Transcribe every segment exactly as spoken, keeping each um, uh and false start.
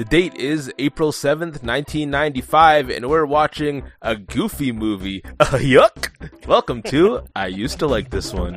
The date is April seventh, nineteen ninety-five, and we're watching a Goofy movie. Uh, yuck! Welcome to I Used to Like This One.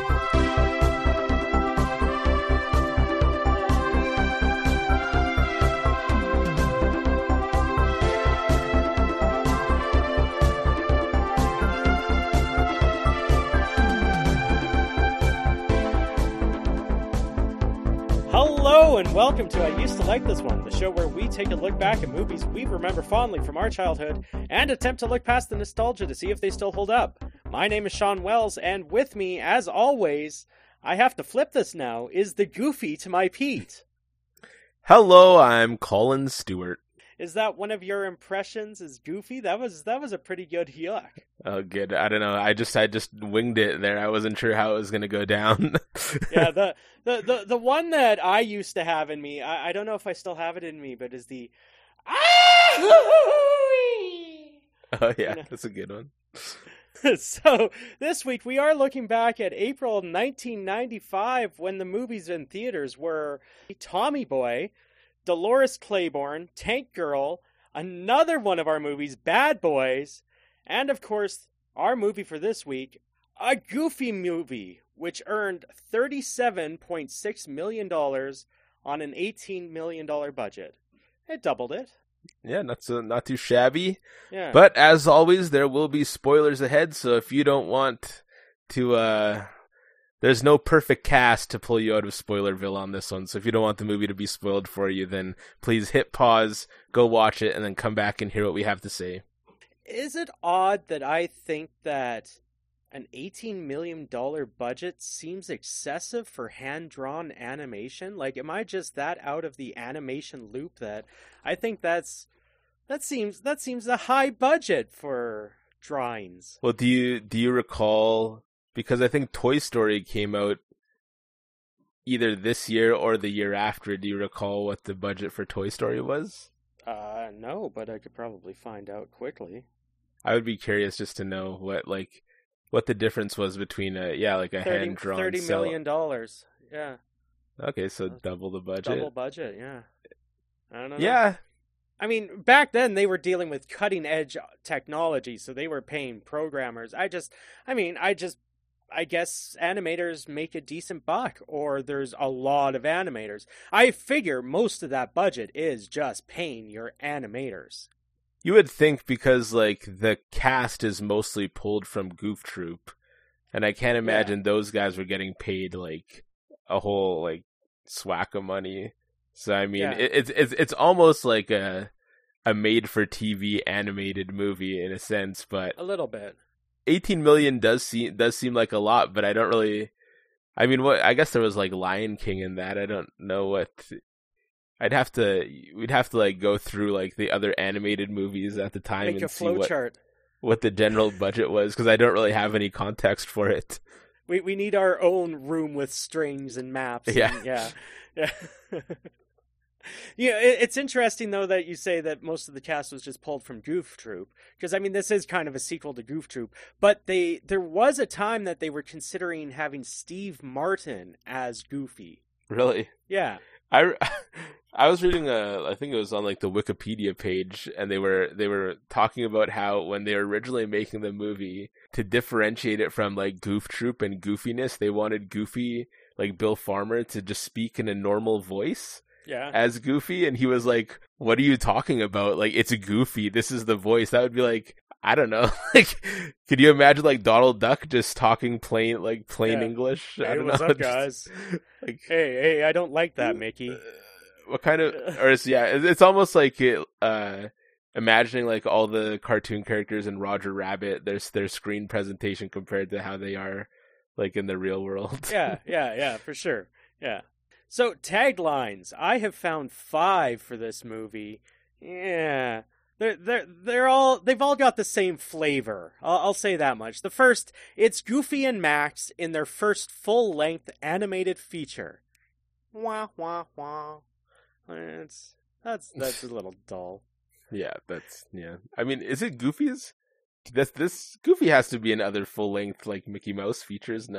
Hello and welcome to I Used to Like This One, the show where we take a look back at movies we remember fondly from our childhood and attempt to look past the nostalgia to see if they still hold up. My name is Sean Wells, and with me, as always, I have to flip this now, is the Goofy to my Pete. Hello, I'm Colin Stewart. Is that one of your impressions as Goofy? That was that was a pretty good yuck. Oh, good. I don't know. I just I just winged it there. I wasn't sure how it was going to go down. yeah, the, the, the, the one that I used to have in me, I, I don't know if I still have it in me, but is the... Oh, yeah, you know? That's a good one. So, this week we are looking back at April nineteen ninety-five when the movies in theaters were Tommy Boy, Dolores Claiborne, Tank Girl, another one of our movies, Bad Boys, and of course, our movie for this week, a Goofy movie, which earned thirty-seven point six million dollars on an eighteen million dollars budget. It doubled it. Yeah, not so, not too shabby. Yeah. But as always, there will be spoilers ahead, so if you don't want to... uh There's no perfect cast to pull you out of Spoilerville on this one, so if you don't want the movie to be spoiled for you, then please hit pause, go watch it, and then come back and hear what we have to say. Is it odd that I think that an eighteen million dollars budget seems excessive for hand-drawn animation? Like, am I just that out of the animation loop that I think that's that seems that seems a high budget for drawings? Well, do you do you recall... Because I think Toy Story came out either this year or the year after. Do you recall what the budget for Toy Story was? Uh, no, but I could probably find out quickly. I would be curious just to know what, like, what the difference was between a, yeah, like a thirty, hand-drawn thirty cell. million dollars. Yeah. Okay, so double the budget. Double budget, yeah. I don't know. Yeah. I mean, back then they were dealing with cutting-edge technology, so they were paying programmers. I just, I mean, I just, I guess animators make a decent buck, or there's a lot of animators. I figure most of that budget is just paying your animators. You would think because, like, the cast is mostly pulled from Goof Troop, and I can't imagine yeah. those guys were getting paid, like, a whole, like, swack of money. So, I mean, yeah. it, it's it's it's almost like a a made-for-T V animated movie in a sense, but... A little bit. eighteen million does seem does seem like a lot, but I don't really. I mean, what I guess there was like Lion King in that. I don't know what. I'd have to. We'd have to like go through like the other animated movies at the time Make and a see flow what chart. what the general budget was, because I don't really have any context for it. We we need our own room with strings and maps. Yeah, and, yeah, yeah. Yeah, it's interesting, though, that you say that most of the cast was just pulled from Goof Troop. Because, I mean, this is kind of a sequel to Goof Troop. But they there was a time that they were considering having Steve Martin as Goofy. Really? Yeah. I, I was reading, a, I think it was on, like, the Wikipedia page, and they were they were talking about how when they were originally making the movie, to differentiate it from, like, Goof Troop and goofiness, they wanted Goofy, like Bill Farmer, to just speak in a normal voice. Yeah. As Goofy, and he was like, what are you talking about? Like, it's a Goofy. This is the voice. That would be like, I don't know. Like, could you imagine like Donald Duck just talking plain, like plain yeah. English? I hey, don't what's know. up, guys? Like, hey, hey, I don't like that, Mickey. Uh, what kind of, or it's, yeah, it's almost like it, uh, imagining like all the cartoon characters in Roger Rabbit, their, their screen presentation compared to how they are like in the real world. yeah, yeah, yeah, for sure. Yeah. So, taglines. I have found five for this movie. Yeah. They're, they're, they're all, they've all got the same flavor. I'll, I'll say that much. The first, it's Goofy and Max in their first full-length animated feature. Wah, wah, wah. It's, that's, that's a little dull. Yeah, that's, yeah. I mean, is it Goofy's? This, this, Goofy has to be in other full-length, like, Mickey Mouse features, no?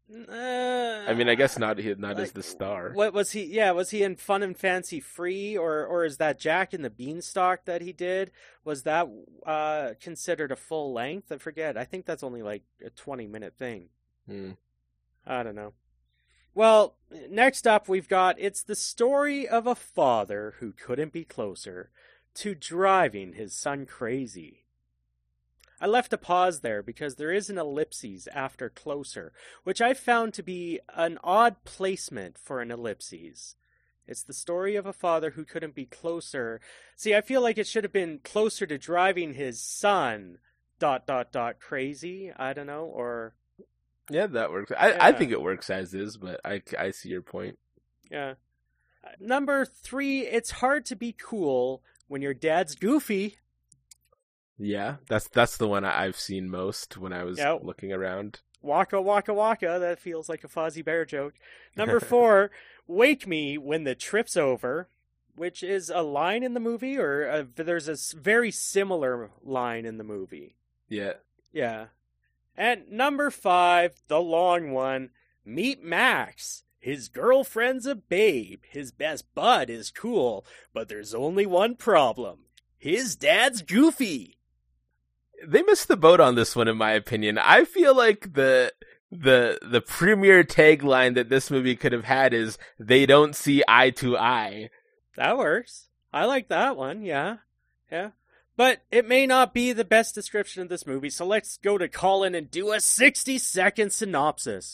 Uh, I mean, I guess not not like, as the star. What was he? Yeah, was he in Fun and Fancy Free, or or is that Jack and the Beanstalk that he did? Was that uh, considered a full length? I forget. I think that's only like a twenty minute thing. Hmm. I don't know. Well, next up we've got it's the story of a father who couldn't be closer to driving his son crazy. I left a pause there because there is an ellipses after closer, which I found to be an odd placement for an ellipses. It's the story of a father who couldn't be closer. See, I feel like it should have been closer to driving his son, dot, dot, dot, crazy. I don't know, or... Yeah, that works. I, Yeah. I think it works as is, but I, I see your point. Yeah. Number three, it's hard to be cool when your dad's goofy. Yeah, that's that's the one I- I've seen most when I was Yeah. looking around. Waka waka waka, that feels like a Fozzie Bear joke. Number four, wake me when the trip's over, which is a line in the movie, or a, there's a s- very similar line in the movie. Yeah. Yeah. And number five, the long one, meet Max. His girlfriend's a babe. His best bud is cool, but there's only one problem. His dad's goofy. They missed the boat on this one, in my opinion. I feel like the the the premier tagline that this movie could have had is "They don't see eye to eye." That works. I like that one, yeah. Yeah. But it may not be the best description of this movie, so let's go to Colin and do a sixty second synopsis.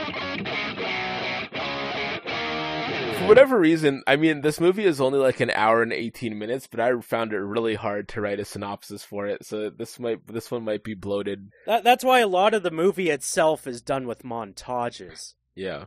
For whatever reason, I mean, this movie is only like an hour and eighteen minutes, but I found it really hard to write a synopsis for it. So this might this one might be bloated. That, that's why a lot of the movie itself is done with montages. Yeah.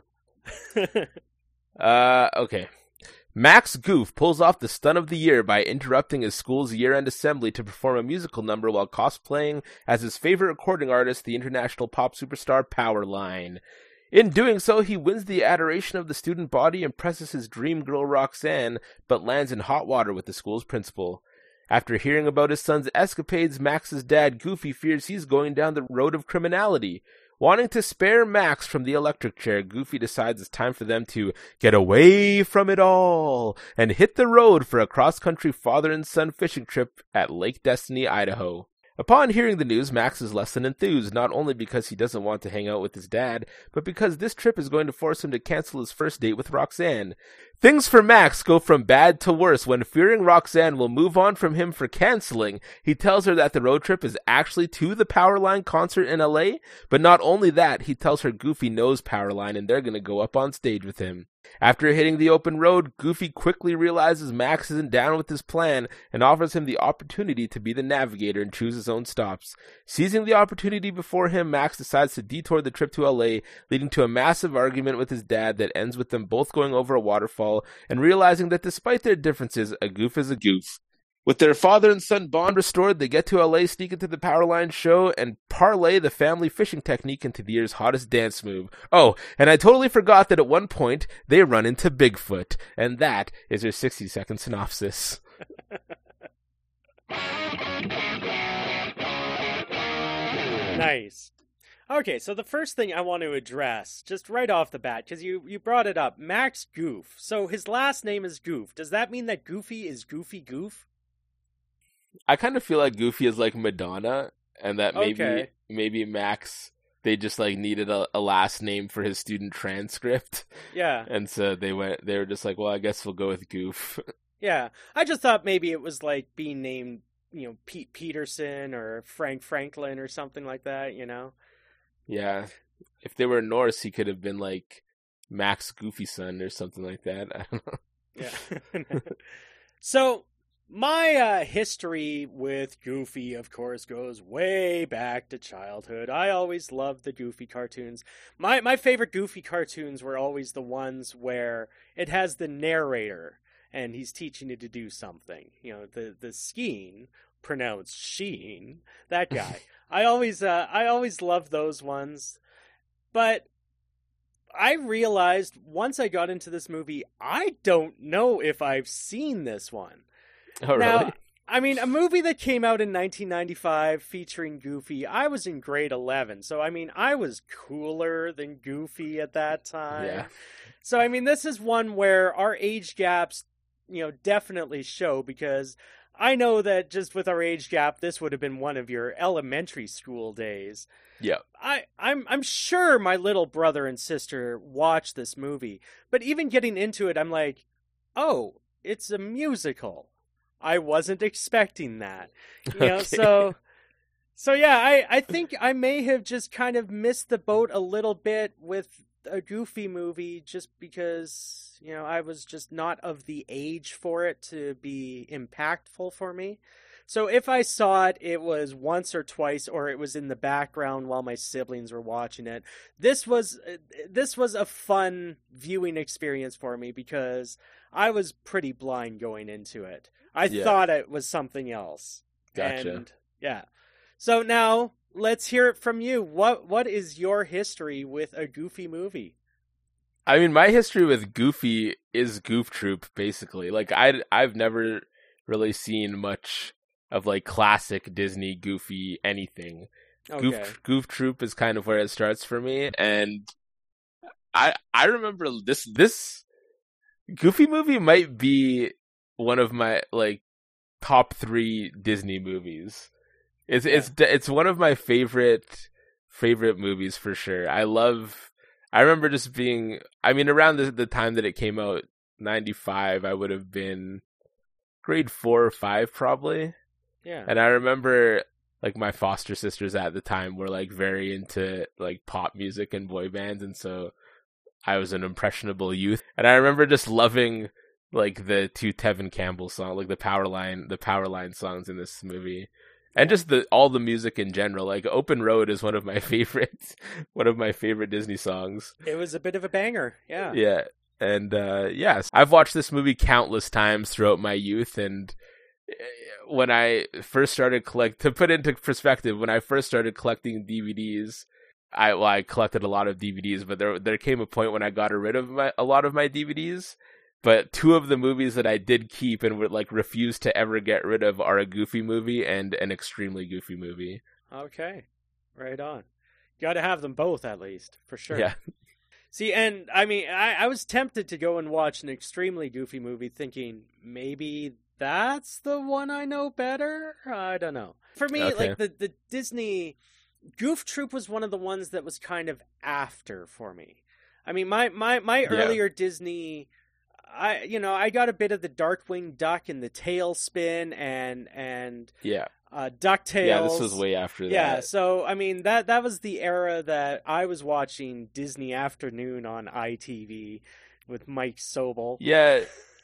uh, okay. Max Goof pulls off the stunt of the year by interrupting his school's year-end assembly to perform a musical number while cosplaying as his favorite recording artist, the international pop superstar Powerline. In doing so, he wins the adoration of the student body, impresses his dream girl Roxanne, but lands in hot water with the school's principal. After hearing about his son's escapades, Max's dad, Goofy, fears he's going down the road of criminality. Wanting to spare Max from the electric chair, Goofy decides it's time for them to get away from it all and hit the road for a cross-country father and son fishing trip at Lake Destiny, Idaho. Upon hearing the news, Max is less than enthused, not only because he doesn't want to hang out with his dad, but because this trip is going to force him to cancel his first date with Roxanne. Things for Max go from bad to worse when, fearing Roxanne will move on from him for canceling, he tells her that the road trip is actually to the Powerline concert in L A, but not only that, he tells her Goofy knows Powerline and they're going to go up on stage with him. After hitting the open road, Goofy quickly realizes Max isn't down with his plan and offers him the opportunity to be the navigator and choose his own stops. Seizing the opportunity before him, Max decides to detour the trip to L A, leading to a massive argument with his dad that ends with them both going over a waterfall and realizing that despite their differences, a goof is a goof. With their father and son bond restored, they get to L A, sneak into the Powerline show, and parlay the family fishing technique into the year's hottest dance move. Oh, and I totally forgot that at one point, they run into Bigfoot. And that is your sixty second synopsis. Nice. Okay, so the first thing I want to address, just right off the bat, because you, you brought it up, Max Goof. So his last name is Goof. Does that mean that Goofy is Goofy Goof? I kind of feel like Goofy is like Madonna, and that maybe Okay. maybe Max, they just like needed a, a last name for his student transcript, Yeah, and so they went. They were just like, well, I guess we'll go with Goof. yeah. I just thought maybe it was like being named, you know, Pete Peterson or Frank Franklin or something like that, you know? Yeah, if they were Norse, he could have been like Max Goofy Son or something like that. I don't know. Yeah. So, my uh, history with Goofy, of course, goes way back to childhood. I always loved the Goofy cartoons. My my favorite Goofy cartoons were always the ones where it has the narrator and he's teaching you to do something. You know, the the Skeen, pronounced Sheen, that guy. I always uh, I always loved those ones. But I realized once I got into this movie, I don't know if I've seen this one. Oh, Now, really? I mean, a movie that came out in nineteen ninety-five featuring Goofy, I was in grade eleven. So, I mean, I was cooler than Goofy at that time. Yeah. So, I mean, this is one where our age gaps, you know, definitely show, because I know that just with our age gap, this would have been one of your elementary school days. Yeah. I, I'm I'm sure my little brother and sister watched this movie, but even getting into it, I'm like, oh, it's a musical. I wasn't expecting that. You know, Okay. so so yeah, I, I think I may have just kind of missed the boat a little bit with a Goofy movie, just because, you know, I was just not of the age for it to be impactful for me. So if I saw it, it was once or twice, or it was in the background while my siblings were watching it. This was this was a fun viewing experience for me, because I was pretty blind going into it. I Yeah. thought it was something else. Gotcha. And yeah. So now let's hear it from you. What what is your history with a Goofy movie? I mean, my history with Goofy is Goof Troop, basically. Like, I, I've never really seen much of, like, classic Disney Goofy anything. Okay. Goof, Goof Troop is kind of where it starts for me, and I I remember this this Goofy movie might be one of my, like, top three Disney movies. It's Yeah. it's it's one of my favorite favorite movies for sure. I love. I remember just being. I mean, around the the time that it came out, ninety-five, I would have been grade four or five probably. Yeah. And I remember, like, my foster sisters at the time were, like, very into, like, pop music and boy bands, and so I was an impressionable youth. And I remember just loving, like, the two Tevin Campbell songs, like the Powerline, the Powerline songs in this movie, and just the all the music in general. Like, Open Road is one of my favorites, one of my favorite Disney songs. It was a bit of a banger. Yeah. Yeah, and uh, yes, I've watched this movie countless times throughout my youth, and when I first started collect to put into perspective, when I first started collecting D V Ds, I well, I collected a lot of D V Ds, but there there came a point when I got rid of my, a lot of my D V Ds. But two of the movies that I did keep and would, like, refuse to ever get rid of are a Goofy movie and an extremely Goofy movie. Okay. Right on. Got to have them both, at least, for sure. Yeah. See, and I mean, I, I was tempted to go and watch an extremely Goofy movie, thinking maybe that's the one I know better. I don't know. For me, Okay. like the the Disney Goof Troop was one of the ones that was kind of after for me. I mean, my my my Yeah. earlier Disney, I you know I got a bit of the Darkwing Duck and the Tailspin and and Yeah. uh, DuckTales. Yeah, this was way after that. Yeah, so I mean that that was the era that I was watching Disney Afternoon on I T V with Mike Sobel. Yeah.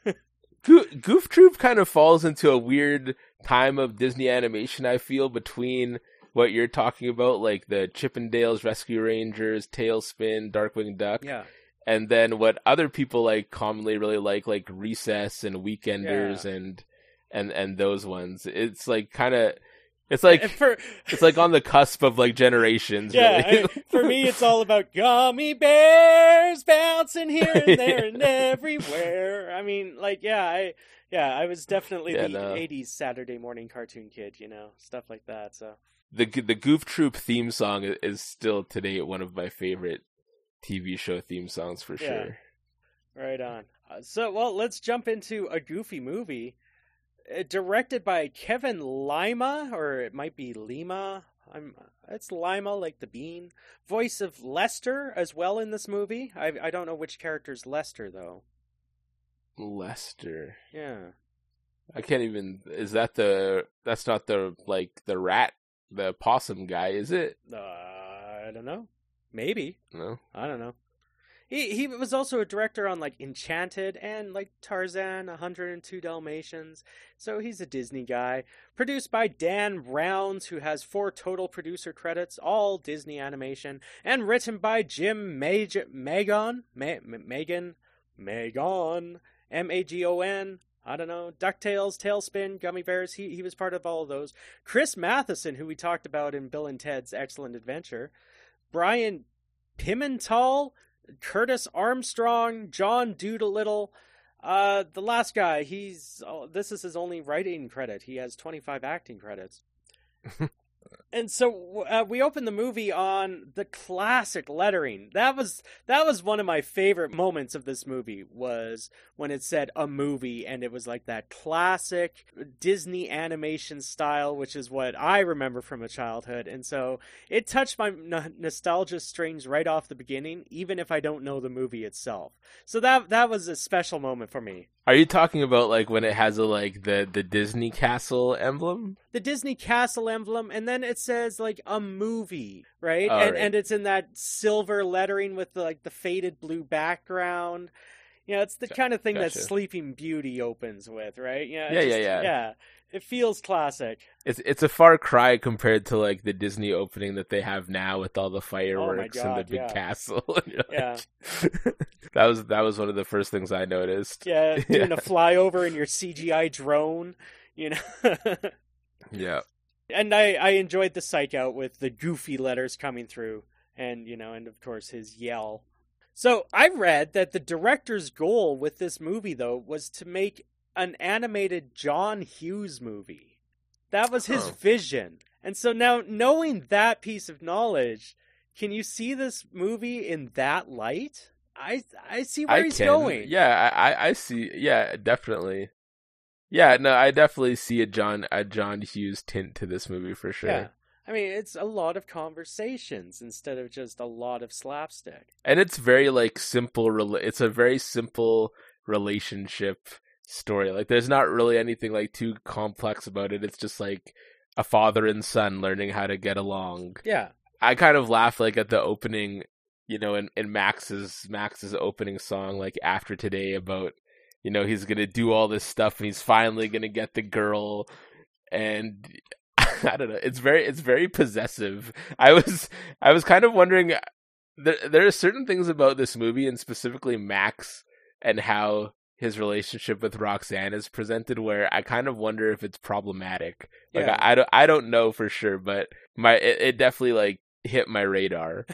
Go- Goof Troop kind of falls into a weird time of Disney animation, I feel, between what you're talking about, like the Chippendales, Rescue Rangers, Tailspin, Darkwing Duck, Yeah, and then what other people like commonly really like, like Recess and Weekenders Yeah. and and and those ones. It's like kind of, it's like for it's like on the cusp of, like, generations. yeah, really. I- for me it's all about gummy bears bouncing here and there and everywhere. I mean, like, yeah, I yeah, I was definitely Yeah, the no. eighties Saturday morning cartoon kid, you know, stuff like that. So the the Goof Troop theme song is- is still today one of my favorite T V show theme songs for Yeah. sure. right on. Uh, so well, let's jump into a Goofy movie. Uh, directed by Kevin Lima, or it might be Lima. I'm. It's Lima, like the bean. Voice of Lester as well in this movie. I I don't know which character's Lester though. Lester. Yeah. I can't even. Is that the? That's not the, like, the rat, the possum guy, is it? Uh, I don't know. Maybe. No. I don't know. He he was also a director on, like, Enchanted and, like, Tarzan, one hundred two Dalmatians. So he's a Disney guy. Produced by Dan Rounds, who has four total producer credits, all Disney animation. And written by Jim Mag- Magon? Ma- Ma- Megan? Magon? M A G O N? I don't know. DuckTales, Tailspin, Gummy Bears. He, he was part of all of those. Chris Matheson, who we talked about in Bill and Ted's Excellent Adventure. Brian Pimental, Curtis Armstrong, John Doolittle, Uh, the last guy, he's oh, this is his only writing credit. He has twenty-five acting credits. And so uh, we opened the movie on the classic lettering. That was that was one of my favorite moments of this movie, was when it said a movie, and it was like that classic Disney animation style, which is what I remember from a childhood. And so it touched my n- nostalgia strings right off the beginning, even if I don't know the movie itself. So that that was a special moment for me. Are you talking about like when it has a like the the Disney castle emblem? The Disney castle emblem, and then it says like a movie, right? Oh, and right. and it's in that silver lettering with the, like the faded blue background. You know, it's the kind of thing Gotcha. that Sleeping Beauty opens with, right? You know, it Yeah, just- yeah, yeah. Yeah, it feels classic. It's it's a far cry compared to like the Disney opening that they have now with all the fireworks and the God, big yeah. castle. And you're Yeah. like- that was that was one of the first things I noticed. Yeah, doing a flyover in your C G I drone, you know. Yeah. And I, I enjoyed the psych out with the goofy letters coming through, and, you know, and of course his yell. So I read that the director's goal with this movie, though, was to make an animated John Hughes movie. That was his Oh. vision. And so now, knowing that piece of knowledge, can you see this movie in that light? I I see where I he's can. going. Yeah, I, I- I see. Yeah, definitely. Yeah, no, I definitely see a John a John Hughes tint to this movie for sure. Yeah. I mean, it's a lot of conversations instead of just a lot of slapstick. And it's very like simple. rela- It's a very simple relationship story. Like, there's not really anything like too complex about it. It's just like a father and son learning how to get along. Yeah. I kind of laugh like at the opening, you know, in, in Max's Max's opening song, like After Today, about, you know, he's gonna do all this stuff and he's finally gonna get the girl, and I don't know. It's very it's very possessive. I was I was kind of wondering. There there are certain things about this movie, and specifically Max and how his relationship with Roxanne is presented, where I kind of wonder if it's problematic. Like, Yeah. I, I don't I don't know for sure, but my it, it definitely like hit my radar.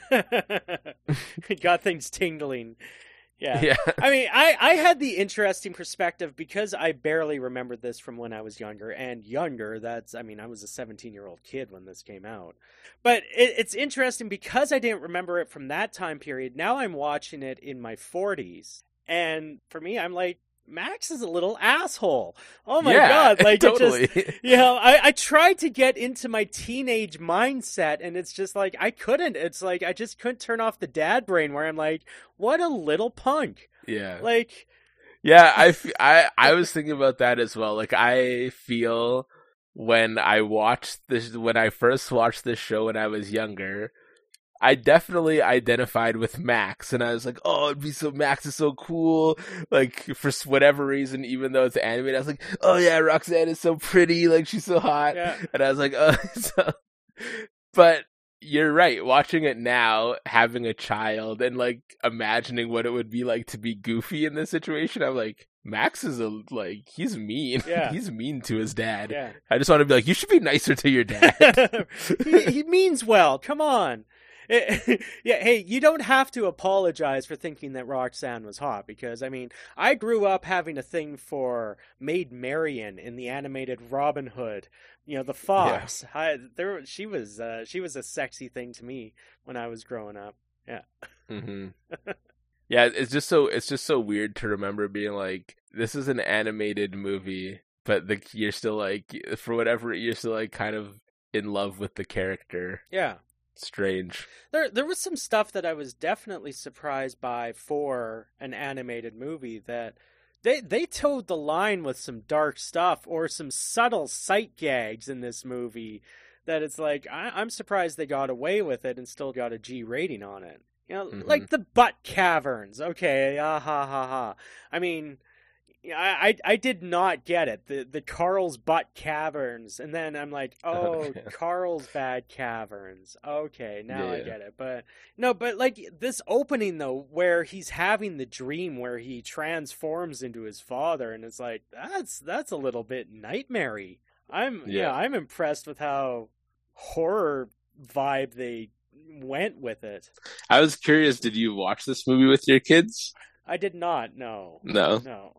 Got things tingling. Yeah. Yeah. I mean, I, I had the interesting perspective because I barely remembered this from when I was younger. And younger, that's, I mean, I was a seventeen-year-old kid when this came out. But it, it's interesting because I didn't remember it from that time period. Now I'm watching it in my forties. And for me, I'm like, Max is a little asshole. Oh my Yeah, God. Like, totally. it just, you know, I, I tried to get into my teenage mindset, and it's just like, I couldn't. It's like, I just couldn't turn off the dad brain where I'm like, what a little punk. Yeah. Like, Yeah, I, f- I, I was thinking about that as well. Like, I feel when I watched this, when I first watched this show when I was younger, I definitely identified with Max, and I was like, oh, it'd be so, Max is so cool. Like, for whatever reason, even though it's animated, I was like, oh yeah, Roxanne is so pretty, like, she's so hot. Yeah. And I was like, oh, so... But you're right, watching it now, having a child, and like imagining what it would be like to be Goofy in this situation, I'm like, Max is a, like, he's mean. Yeah. He's mean to his dad. yeah. I just want to be like, you should be nicer to your dad. he, he means well. Come on. Yeah, hey, you don't have to apologize for thinking that Roxanne was hot, because, I mean, I grew up having a thing for Maid Marian in the animated Robin Hood. You know, the fox. I, there, she was, uh, she was a sexy thing to me when I was growing up. Yeah. hmm Yeah, it's just so it's just so weird to remember being like, this is an animated movie, but the you're still like, for whatever, you're still like kind of in love with the character. Yeah. Strange. There, there was some stuff that I was definitely surprised by for an animated movie, that they they towed the line with some dark stuff or some subtle sight gags in this movie. That it's like, I, I'm surprised they got away with it and still got a G rating on it. You know, Mhm. like the butt caverns. Okay, ah ha ha ha. I mean, I, I I did not get it. The the Carl's butt caverns, and then I'm like, oh, Okay. Carl's bad caverns. Okay, now I Yeah. get it. But no, but like this opening though, where he's having the dream where he transforms into his father, and it's like, that's that's a little bit nightmare-y. I'm yeah, Yeah. I'm impressed with how horror vibe they went with it. I was curious, did you watch this movie with your kids? I did not. No, No. no.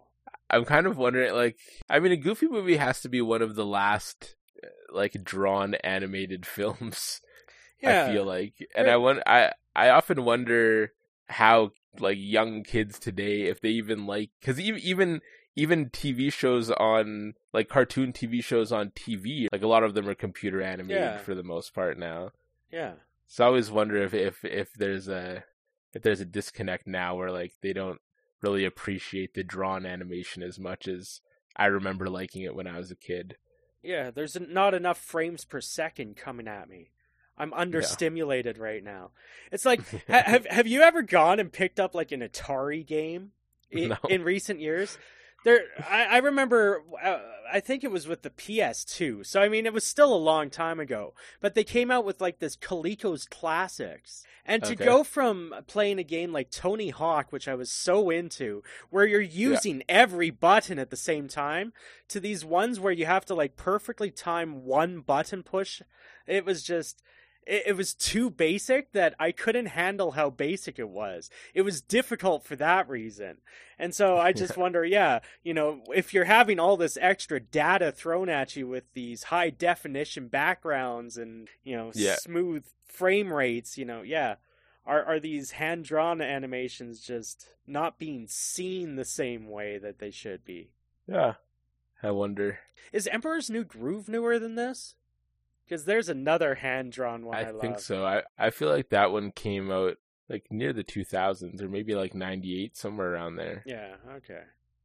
I'm kind of wondering, like, I mean, a Goofy movie has to be one of the last, like, drawn animated films. Yeah. I feel like, and I want, I, I often wonder how, like, young kids today, if they even like, because even, even, even T V shows on, like, cartoon T V shows on T V, like, a lot of them are computer animated Yeah. for the most part now. Yeah. So I always wonder if, if, if there's a, if there's a disconnect now where, like, they don't really appreciate the drawn animation as much as I remember liking it when I was a kid. Yeah, there's not enough frames per second coming at me. I'm understimulated yeah. right now. It's like, ha- have have you ever gone and picked up like an Atari game in, no. in recent years? There, I, I remember. Uh, I think it was with the P S two. So I mean, it was still a long time ago. But they came out with like this Coleco's Classics, and to okay. go from playing a game like Tony Hawk, which I was so into, where you're using yeah. every button at the same time, to these ones where you have to like perfectly time one button push, it was just. It was too basic that I couldn't handle how basic it was. It was difficult for that reason. And so I just wonder, yeah, you know, if you're having all this extra data thrown at you with these high definition backgrounds and, you know, yeah. smooth frame rates, you know, yeah, are are these hand-drawn animations just not being seen the same way that they should be? Yeah, I wonder. Is Emperor's New Groove newer than this? Because there's another hand-drawn one I, I think love. so. I, I feel like that one came out like near the two thousands or maybe like ninety-eight, somewhere around there. Yeah, okay.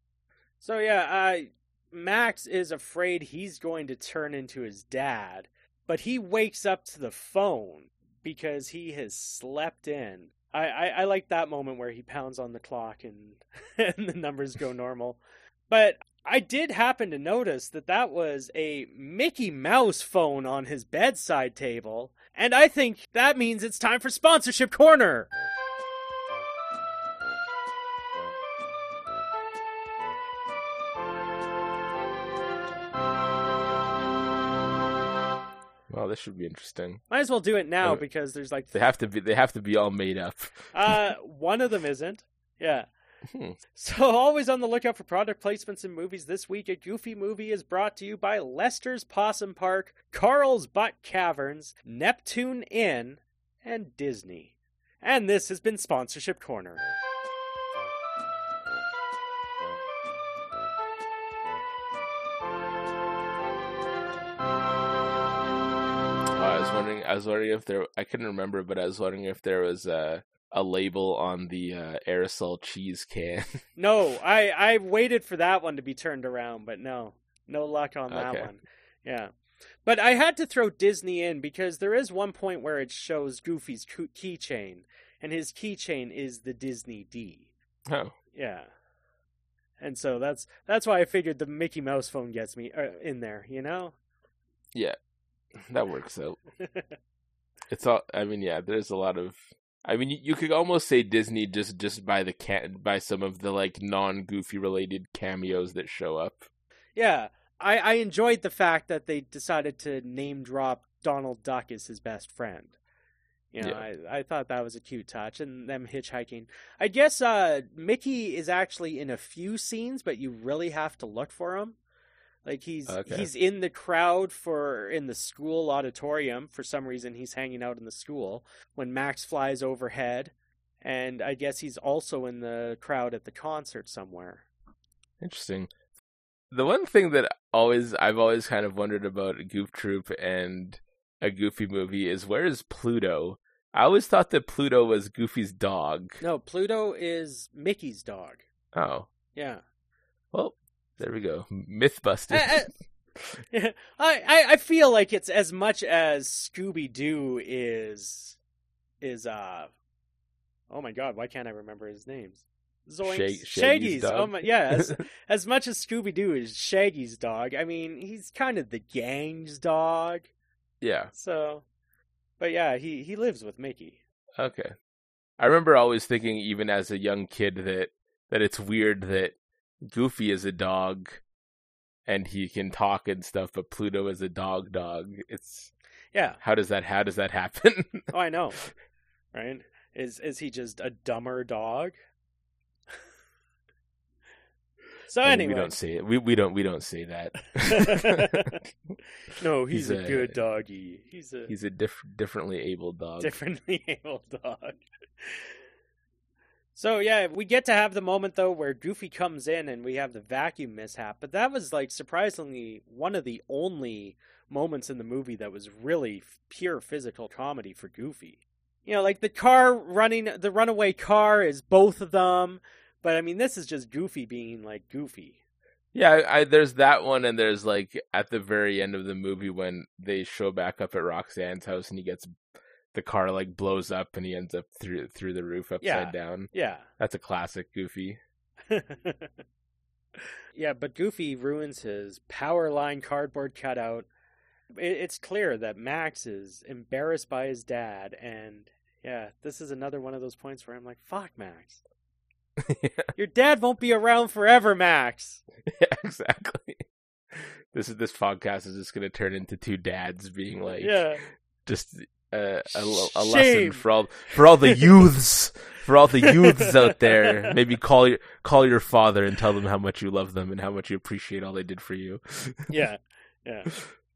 So yeah, uh, Max is afraid he's going to turn into his dad, but he wakes up to the phone because he has slept in. I, I, I like that moment where he pounds on the clock and, and the numbers go normal. But I did happen to notice that that was a Mickey Mouse phone on his bedside table, and I think that means it's time for Sponsorship Corner! Well, this should be interesting. Might as well do it now, because there's like... They have to be, they have to be all made up. uh, one of them isn't. Yeah. Hmm. So always on the lookout for product placements in movies. This week, a Goofy movie is brought to you by Lester's Possum Park, Carl's Butt Caverns, Neptune Inn, and Disney. And this has been Sponsorship Corner. I was wondering. I was wondering if there. I couldn't remember, but I was wondering if there was a a label on the uh, aerosol cheese can. No, I I waited for that one to be turned around, but no, no luck on that okay. one. Yeah, but I had to throw Disney in because there is one point where it shows Goofy's keychain, and his keychain is the Disney D. Oh, yeah. And so that's that's why I figured the Mickey Mouse phone gets me uh, in there. You know. Yeah. That works out. It's all. I mean, yeah. There's a lot of. I mean, you, you could almost say Disney just just by the can by some of the like non-Goofy related cameos that show up. Yeah, I I enjoyed the fact that they decided to name drop Donald Duck as his best friend. You know, yeah. I I thought that was a cute touch, and them hitchhiking. I guess uh, Mickey is actually in a few scenes, but you really have to look for him. Like he's okay. he's in the crowd for in the school auditorium. For some reason, he's hanging out in the school when Max flies overhead, and I guess he's also in the crowd at the concert somewhere. Interesting. The one thing that always I've always kind of wondered about Goof Troop and a Goofy movie is, where is Pluto? I always thought that Pluto was Goofy's dog. No, Pluto is Mickey's dog. Oh, yeah. Well. There we go. Myth busted. I, I, I, I feel like it's as much as Scooby-Doo is, is, uh, oh my god, why can't I remember his names? Zoinks. Shag- Shaggy's, Shaggy's dog. Oh my, yeah, as, as much as Scooby-Doo is Shaggy's dog, I mean, he's kind of the gang's dog. Yeah. So, but yeah, he, he lives with Mickey. Okay. I remember always thinking, even as a young kid, that, that it's weird that Goofy is a dog and he can talk and stuff, but Pluto is a dog dog. It's yeah. How does that how does that happen? Oh, I know. Right? Is is he just a dumber dog? So I mean, anyway, we don't say it. We we don't we don't say that. No, he's, He's a, a- good doggy. He's a He's a diff- differently abled dog. differently able dog. So yeah, we get to have the moment though where Goofy comes in and we have the vacuum mishap, but that was like surprisingly one of the only moments in the movie that was really pure physical comedy for Goofy. You know, like the car running, the runaway car is both of them, but I mean this is just Goofy being like Goofy. Yeah, I, I, there's that one, and there's like at the very end of the movie when they show back up at Roxanne's house, and he gets the car like blows up, and he ends up through through the roof upside Yeah. down. Yeah. That's a classic Goofy. Yeah, but Goofy ruins his power line cardboard cutout. It, it's clear that Max is embarrassed by his dad, and yeah, this is another one of those points where I'm like, fuck, Max. Yeah, Your dad won't be around forever, Max. exactly. This is this podcast is just gonna turn into two dads being like, Yeah. just uh, a, a Shame. lesson for all for all the youths, for all the youths out there. Maybe call your call your father and tell them how much you love them and how much you appreciate all they did for you. Yeah. Yeah.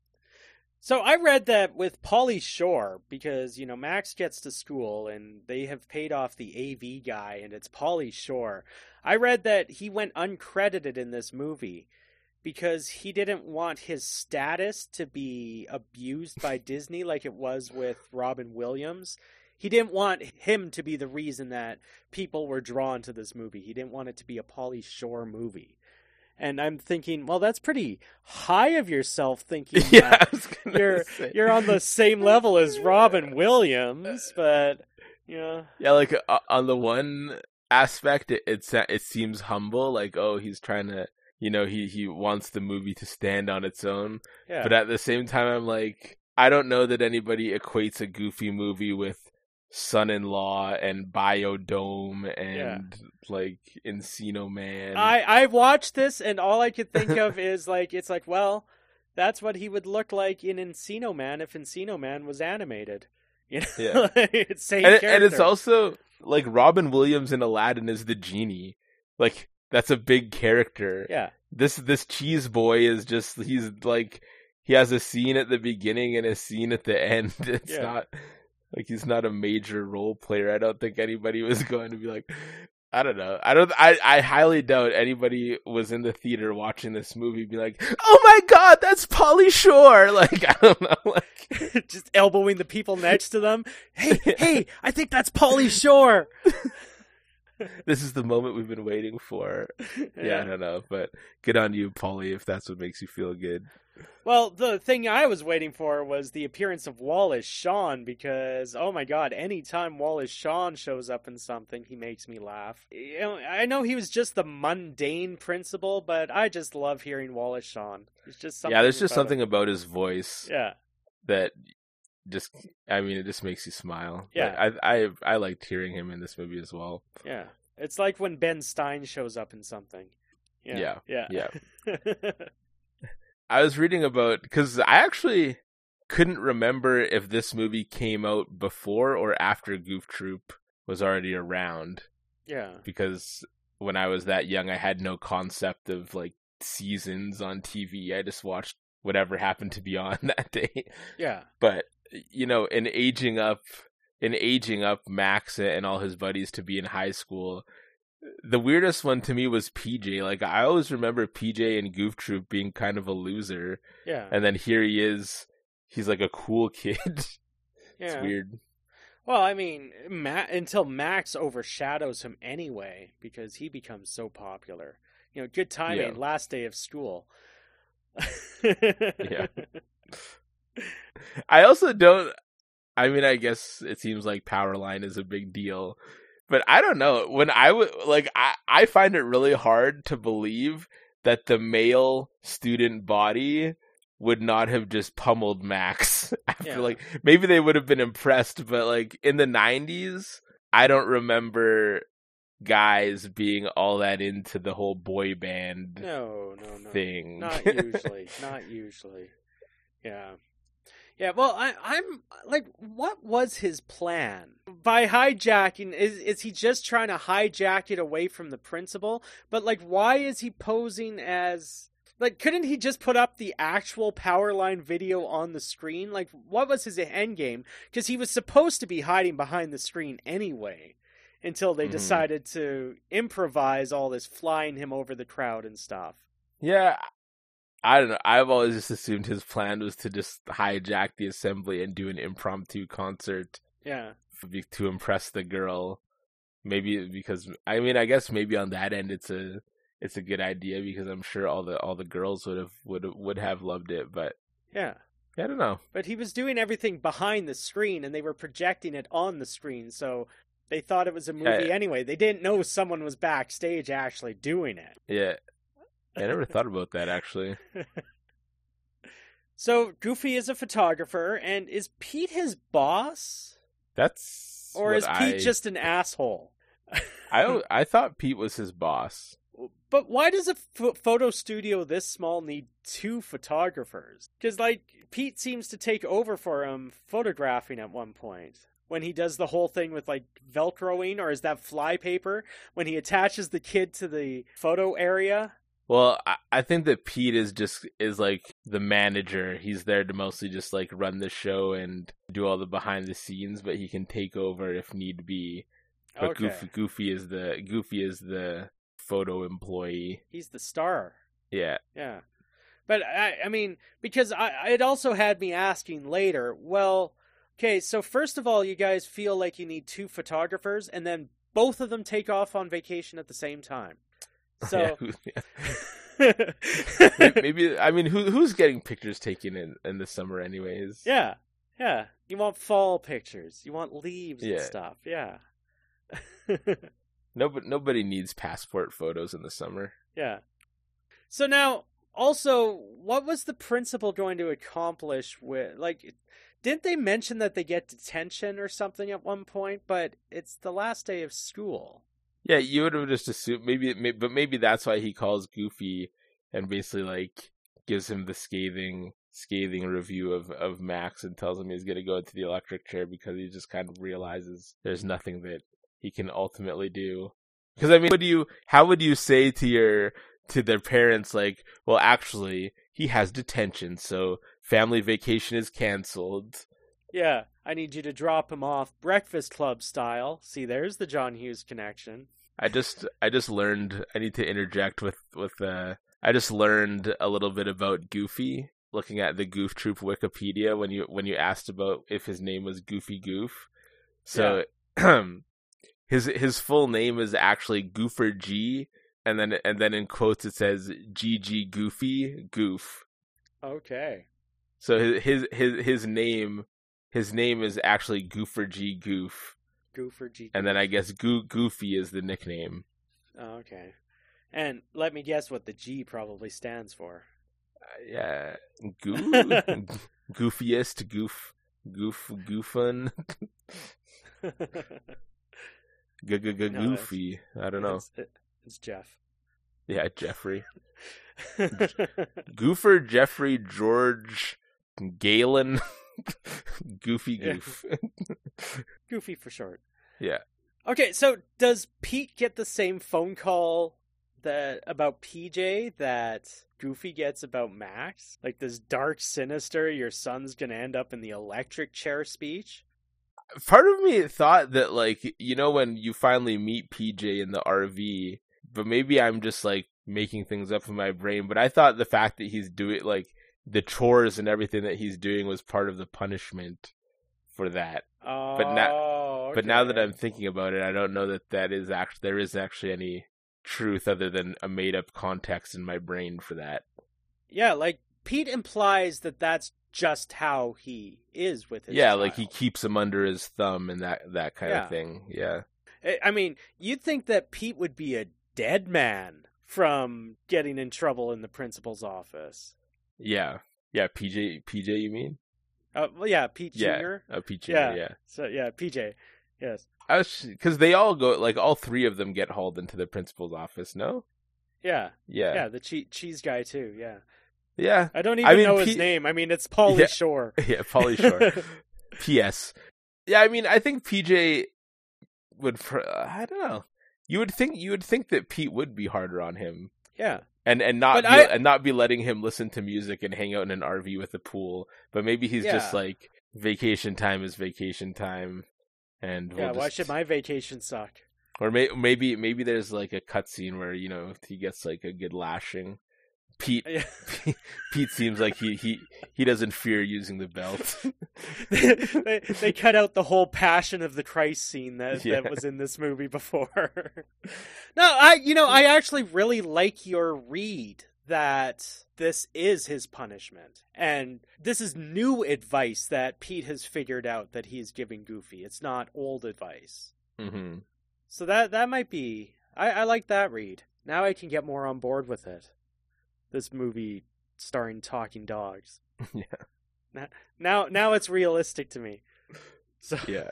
So I read that with Pauly Shore, because, you know, Max gets to school and they have paid off the A V guy and it's Pauly Shore. I read that he went uncredited in this movie because he didn't want his status to be abused by Disney like it was with Robin Williams. He didn't want him to be the reason that people were drawn to this movie. He didn't want it to be a Pauly Shore movie. And I'm thinking, well, that's pretty high of yourself thinking Yeah, that I was gonna you're say. you're on the same level as Robin Williams, but you know, Yeah, like uh, on the one aspect, it, it it seems humble, like oh, he's trying to, you know, he he wants the movie to stand on its own. yeah, But at the same time, I'm like, I don't know that anybody equates a Goofy movie with Son-in-Law and Biodome and like Encino Man. I I watched this and all I could think of is like it's like, well, that's what he would look like in Encino Man if Encino Man was animated. You know, Yeah. it's same and, it- character. and it's also like Robin Williams in Aladdin is the genie. Like that's a big character. yeah, This this cheese boy is just he's like he has a scene at the beginning and a scene at the end. It's Yeah. not like he's not a major role player. I don't think anybody was going to be like I don't know. I don't I, I highly doubt anybody was in the theater watching this movie be like, "Oh my god, that's Pauly Shore." Like I don't know like just elbowing the people next to them. Hey, hey, I think that's Pauly Shore. this is the moment we've been waiting for. Yeah, I don't know, but good on you, Pauly, if that's what makes you feel good. Well, the thing I was waiting for was the appearance of Wallace Shawn, because, oh my god, anytime Wallace Shawn shows up in something, he makes me laugh. You know, I know he was just the mundane principal, but I just love hearing Wallace Shawn. It's just something Yeah, there's just about something him. about his voice Yeah, that just, I mean, it just makes you smile. Yeah. Like, I I I liked hearing him in this movie as well. yeah. It's like when Ben Stein shows up in something. Yeah, yeah. Yeah. I was reading about, because I actually couldn't remember if this movie came out before or after Goof Troop was already around, yeah. because when I was that young, I had no concept of like seasons on T V. I just watched whatever happened to be on that day. Yeah. But, you know, in aging up, in aging up Max and all his buddies to be in high school, the weirdest one to me was P J. Like, I always remember P J and Goof Troop being kind of a loser. Yeah. And then here he is. He's like a cool kid. It's Yeah. weird. Well, I mean, Ma- until Max overshadows him anyway, because he becomes so popular. You know, good timing, Yeah. last day of school. Yeah. I also don't, I mean, I guess it seems like Powerline is a big deal. But I don't know. When I would, like, I, I find it really hard to believe that the male student body would not have just pummeled Max after, Yeah. like, maybe they would have been impressed, but, like, in the nineties, I don't remember guys being all that into the whole boy band No, no, no. thing. Not usually. Not usually. Yeah. Yeah, well, I, I'm like, what was his plan by hijacking? Is is he just trying to hijack it away from the principal? But like, why is he posing as like? Couldn't he just put up the actual Powerline video on the screen? Like, what was his end game? Because he was supposed to be hiding behind the screen anyway, until they mm-hmm. decided to improvise all this, flying him over the crowd and stuff. Yeah. I don't know. I've always just assumed his plan was to just hijack the assembly and do an impromptu concert. Yeah. To impress the girl. Maybe because I mean I guess maybe on that end it's a it's a good idea because I'm sure all the all the girls would have would would have loved it, but yeah. I don't know. But he was doing everything behind the screen and they were projecting it on the screen, so they thought it was a movie yeah. anyway. They didn't know someone was backstage actually doing it. Yeah. I never thought about that, actually. So, Goofy is a photographer, and is Pete his boss? That's Or is Pete I... just an asshole? I I thought Pete was his boss. But why does a f- photo studio this small need two photographers? Because, like, Pete seems to take over for him photographing at one point. When he does the whole thing with, like, Velcroing, or is that flypaper? When he attaches the kid to the photo area? Well, I, I think that Pete is just, is like the manager. He's there to mostly just like run the show and do all the behind the scenes, but he can take over if need be. But okay. Goofy, Goofy is the, Goofy is the photo employee. He's the star. Yeah. Yeah. But I, I mean, because I, it also had me asking later, well, okay, so first of all, you guys feel like you need two photographers and then both of them take off on vacation at the same time. So yeah. maybe I mean who who's getting pictures taken in, in the summer anyways? Yeah, yeah. You want fall pictures. You want leaves yeah. and stuff. Yeah. nobody nobody needs passport photos in the summer. Yeah. So now, also, what was the principal going to accomplish with like? Didn't they mention that they get detention or something at one point? But it's the last day of school. Yeah, you would have just assumed maybe, but maybe that's why he calls Goofy and basically like gives him the scathing, scathing review of, of Max and tells him he's going to go into the electric chair because he just kind of realizes there's nothing that he can ultimately do. Because I mean, would you? How would you say to your to their parents like, well, actually, he has detention, so family vacation is canceled. Yeah, I need you to drop him off Breakfast Club style. See, there's the John Hughes connection. I just I just learned I need to interject with with uh I just learned a little bit about Goofy looking at the Goof Troop Wikipedia when you when you asked about if his name was Goofy Goof. So yeah. his his full name is actually Goofer G, and then and then in quotes it says G G Goofy Goof. Okay. So his his his, his name His name is actually Goofer G Goof. Goofer G Goof. And then I guess Go- Goofy is the nickname. Oh, okay. And let me guess what the G probably stands for. Uh, yeah. Goo? Goofiest, goof, goof, goofun. Goofy. I don't know. It's, it, it's Jeff. Yeah, Jeffrey. Goofer, Jeffrey, George, Galen. Goofy Goof. Yeah. Goofy for short. Yeah. Okay, so does Pete get the same phone call that about P J that Goofy gets about Max? Like this dark, sinister, your son's gonna end up in the electric chair speech? Part of me thought that, like, you know, when you finally meet P J in the R V, but maybe I'm just, like, making things up in my brain, but I thought the fact that he's doing, like, the chores and everything that he's doing was part of the punishment for that. Oh, but now, okay. But now that I'm thinking about it, I don't know that that is actually there is actually any truth other than a made up context in my brain for that. Yeah, like Pete implies that that's just how he is with his yeah, child. Like he keeps him under his thumb and that that kind yeah. of thing. Yeah. I mean, you'd think that Pete would be a dead man from getting in trouble in the principal's office. Yeah, yeah, P J, P J, you mean? Uh, well, yeah, Pete yeah. Junior Oh, Pete Junior, yeah. yeah. So yeah, P J, yes. I was because they all go like all three of them get hauled into the principal's office. No. Yeah, yeah, yeah. The che- cheese guy too. Yeah. Yeah. I don't even I mean, know P- his name. I mean, it's Pauly Yeah. Shore. Yeah, Pauly Shore. P S. Yeah, I mean, I think P J would. Pr- I don't know. You would think you would think that Pete would be harder on him, Yeah. and and not But be, I- and not be letting him listen to music and hang out in an R V with a pool. But maybe he's just Yeah. like, vacation time is vacation time, and we'll Yeah, why just- should my vacation suck? Or may, maybe maybe there's like a cutscene where, you know, he gets like a good lashing. Pete Yeah. Pete, Pete seems like he, he, he doesn't fear using the belt. they, they cut out the whole Passion of the Christ scene that, Yeah. that was in this movie before. No, I you know, I actually really like your read that this is his punishment. And this is new advice that Pete has figured out that he's giving Goofy. It's not old advice. hmm So that that might be I, I like that read. Now I can get more on board with it. This movie starring talking dogs. Yeah. Now now it's realistic to me. So Yeah.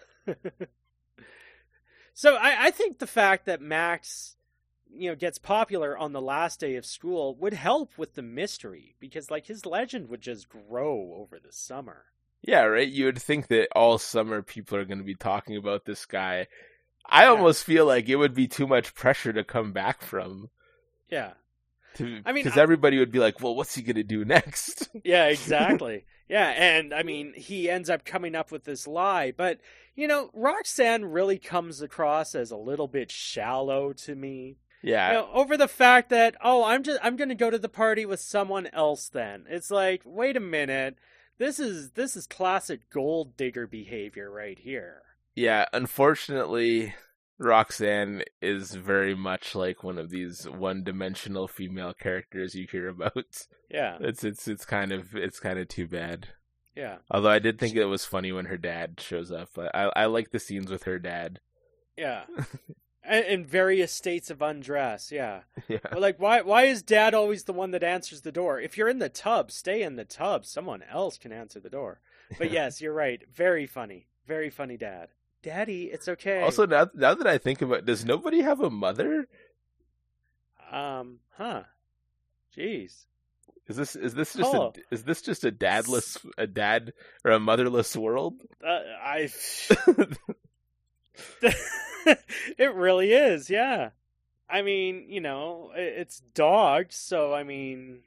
So I, I think the fact that Max, you know, gets popular on the last day of school would help with the mystery, because like his legend would just grow over the summer. Yeah, right? You would think that all summer people are going to be talking about this guy. I Yeah. almost feel like it would be too much pressure to come back from. Yeah. To, I mean, because I- everybody would be like, well, what's he going to do next? Yeah, exactly. Yeah, and I mean, he ends up coming up with this lie, but you know, Roxanne really comes across as a little bit shallow to me. Yeah. You know, over the fact that, oh, I'm just I'm going to go to the party with someone else then. It's like, wait a minute. This is this is classic gold digger behavior right here. Yeah, unfortunately, Roxanne is very much like one of these one-dimensional female characters you hear about. Yeah. It's it's it's kind of it's kind of too bad. Yeah. Although I did think it was funny when her dad shows up. I I, I like the scenes with her dad. Yeah. And in various states of undress, yeah. Yeah. But like, why why is Dad always the one that answers the door? If you're in the tub, stay in the tub. Someone else can answer the door. But yes, you're right. Very funny. Very funny Dad. Daddy, it's okay. Also, now now that I think about it, does nobody have a mother? Um, huh. Jeez. Is this is this just Oh. a, is this just a dadless a dad or a motherless world? Uh, I It really is, yeah. I mean, you know, i- it's dogs, so I mean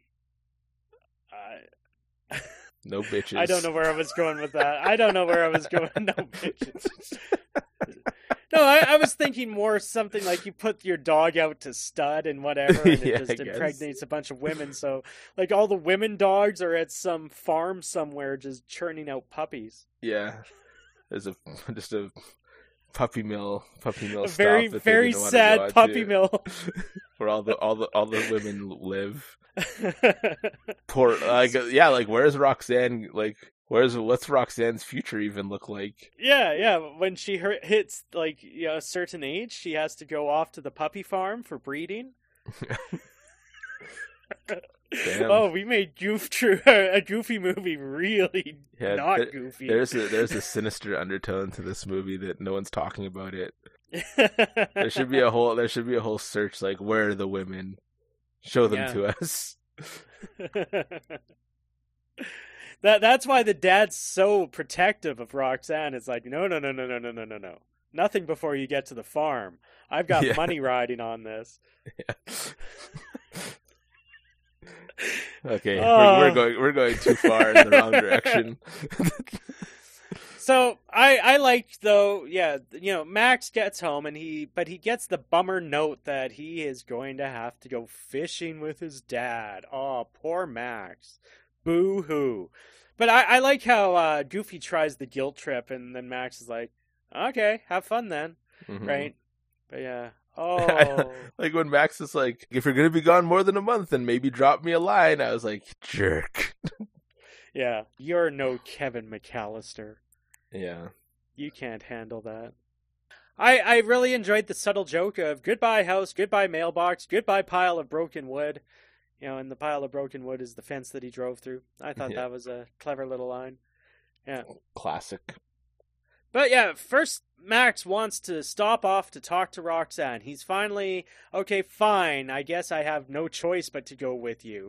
I No bitches. I don't know where I was going with that. I don't know where I was going. No bitches. No, I, I was thinking more something like you put your dog out to stud and whatever, and Yeah, it just I guess. impregnates a bunch of women. So, like, all the women dogs are at some farm somewhere just churning out puppies. Yeah, there's a just a puppy mill, puppy mill. A stop very, that they very didn't wanna go sad on puppy to, mill. where all the all the all the women live. Poor, like, yeah, like where's Roxanne? Like, where's what's Roxanne's future even look like? Yeah, yeah. When she her- hits like you know, a certain age, she has to go off to the puppy farm for breeding. Damn. Oh, we made Goof True a Goofy movie really Yeah, not there- goofy. There's a there's a sinister undertone to this movie that no one's talking about it. There should be a whole there should be a whole search like where are the women? Show them Yeah. to us. that that's why the dad's so protective of Roxanne. It's like no, no, no, no, no, no, no, no, no. Nothing before you get to the farm. I've got Yeah. money riding on this. Okay, Oh. we're, we're going we're going too far in the wrong direction. So I I like though, yeah, you know, Max gets home and he but he gets the bummer note that he is going to have to go fishing with his dad. Oh, poor Max. Boo hoo. But I, I like how uh, Goofy tries the guilt trip and then Max is like, okay, have fun then. Mhm. Right? But yeah. I Oh don't- like when Max is like, if you're gonna be gone more than a month, then maybe drop me a line. I was like, jerk. yeah. You're no Kevin McAllister. Yeah. You can't handle that. I, I really enjoyed the subtle joke of goodbye house, goodbye mailbox, goodbye pile of broken wood. You know, and the pile of broken wood is the fence that he drove through. I thought Yeah. that was a clever little line. Yeah. Classic. But yeah, first Max wants to stop off to talk to Roxanne. He's finally, okay, fine, I guess I have no choice but to go with you.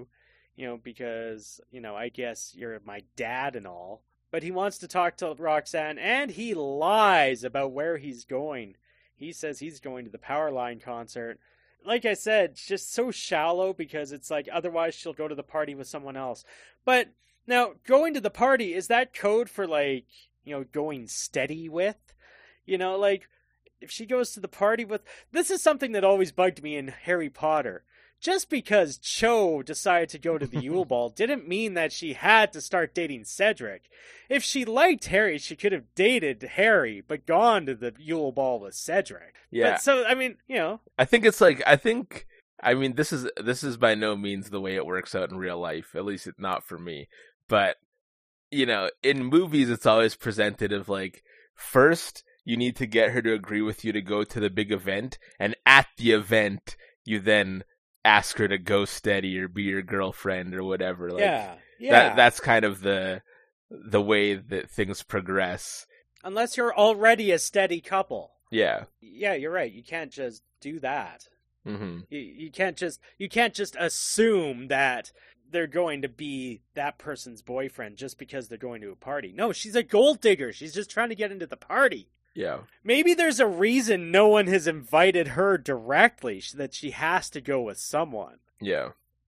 you know, because, you know, I guess you're my dad and all. But he wants to talk to Roxanne, and he lies about where he's going. He says he's going to the Powerline concert. Like I said, it's just so shallow because it's like otherwise she'll go to the party with someone else. But now, going to the party, is that code for, like, you know, going steady with? You know, like, if she goes to the party with... This is something that always bugged me in Harry Potter. Just because Cho decided to go to the Yule Ball didn't mean that she had to start dating Cedric. If she liked Harry, she could have dated Harry, but gone to the Yule Ball with Cedric. Yeah. But so, I mean, you know... I think it's like... I think... I mean, this is this is by no means the way it works out in real life. At least it's not for me. But, you know, in movies, it's always presented of, like, first, you need to get her to agree with you to go to the big event, and at the event, you then ask her to go steady or be your girlfriend or whatever. Like, yeah, yeah. That, that's kind of the the way that things progress. Unless you're already a steady couple. Yeah. Yeah, you're right. You can't just do that. Mm-hmm. You, you can't just you can't just assume that they're going to be that person's boyfriend just because they're going to a party. No, she's a gold digger. She's just trying to get into the party. Yeah. Maybe there's a reason no one has invited her directly, that she has to go with someone. Yeah.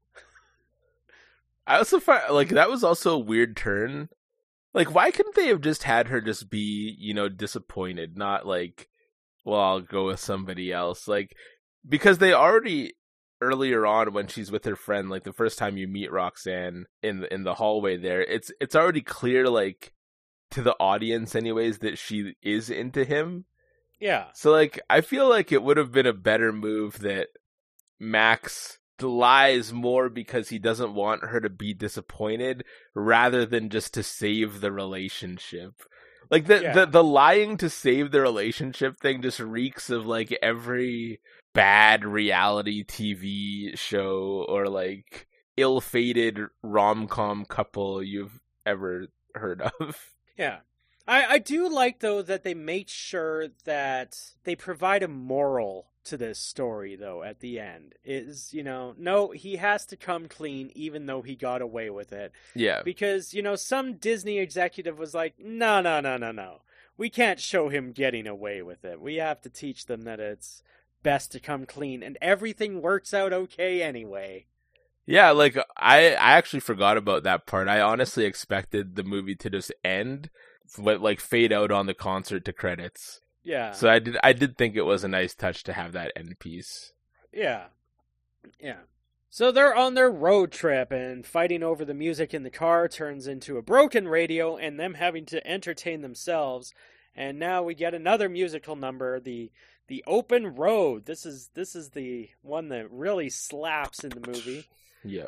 I also find, like, that was also a weird turn. Like, why couldn't they have just had her just be, you know, disappointed, not like, well, I'll go with somebody else. Like, because they already, earlier on when she's with her friend, like the first time you meet Roxanne in the, in the hallway there, it's it's already clear, like, to the audience anyways, that she is into him. Yeah. So, like, I feel like it would have been a better move that Max lies more because he doesn't want her to be disappointed rather than just to save the relationship. Like, the, Yeah. the, the lying to save the relationship thing just reeks of, like, every bad reality T V show or, like, ill-fated rom-com couple you've ever heard of. Yeah. I, I do like, though, that they make sure that they provide a moral to this story, though, at the end. Is, you know, no, he has to come clean even though he got away with it. Yeah. Because, you know, some Disney executive was like, no, no, no, no, no. We can't show him getting away with it. We have to teach them that it's best to come clean, and everything works out okay anyway. Yeah, like, I, I actually forgot about that part. I honestly expected the movie to just end, but, like, fade out on the concert to credits. Yeah. So I did I did think it was a nice touch to have that end piece. Yeah. Yeah. So they're on their road trip, and fighting over the music in the car turns into a broken radio and them having to entertain themselves. And now we get another musical number, the the open road. This is this is the one that really slaps in the movie. Yeah.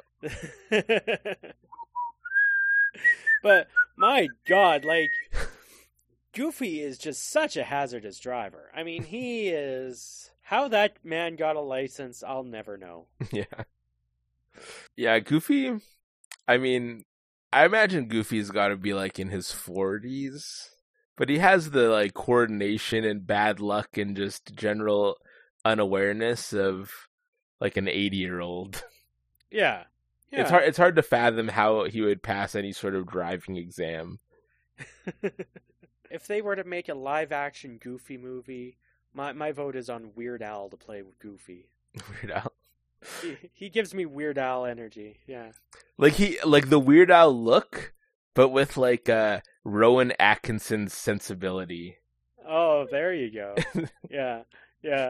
But my God, like, Goofy is just such a hazardous driver. I mean, he is... How that man got a license, I'll never know. Yeah. Yeah, Goofy, I mean, I imagine Goofy's got to be, like, in his forties. But he has the, like, coordination and bad luck and just general unawareness of, like, an eighty-year-old. Yeah. Yeah. It's hard It's hard to fathom how he would pass any sort of driving exam. If they were to make a live-action Goofy movie, my my vote is on Weird Al to play with Goofy. Weird Al. He, he gives me Weird Al energy, yeah. Like, he, like the Weird Al look, but with, like, uh, Rowan Atkinson's sensibility. Oh, there you go. Yeah, yeah.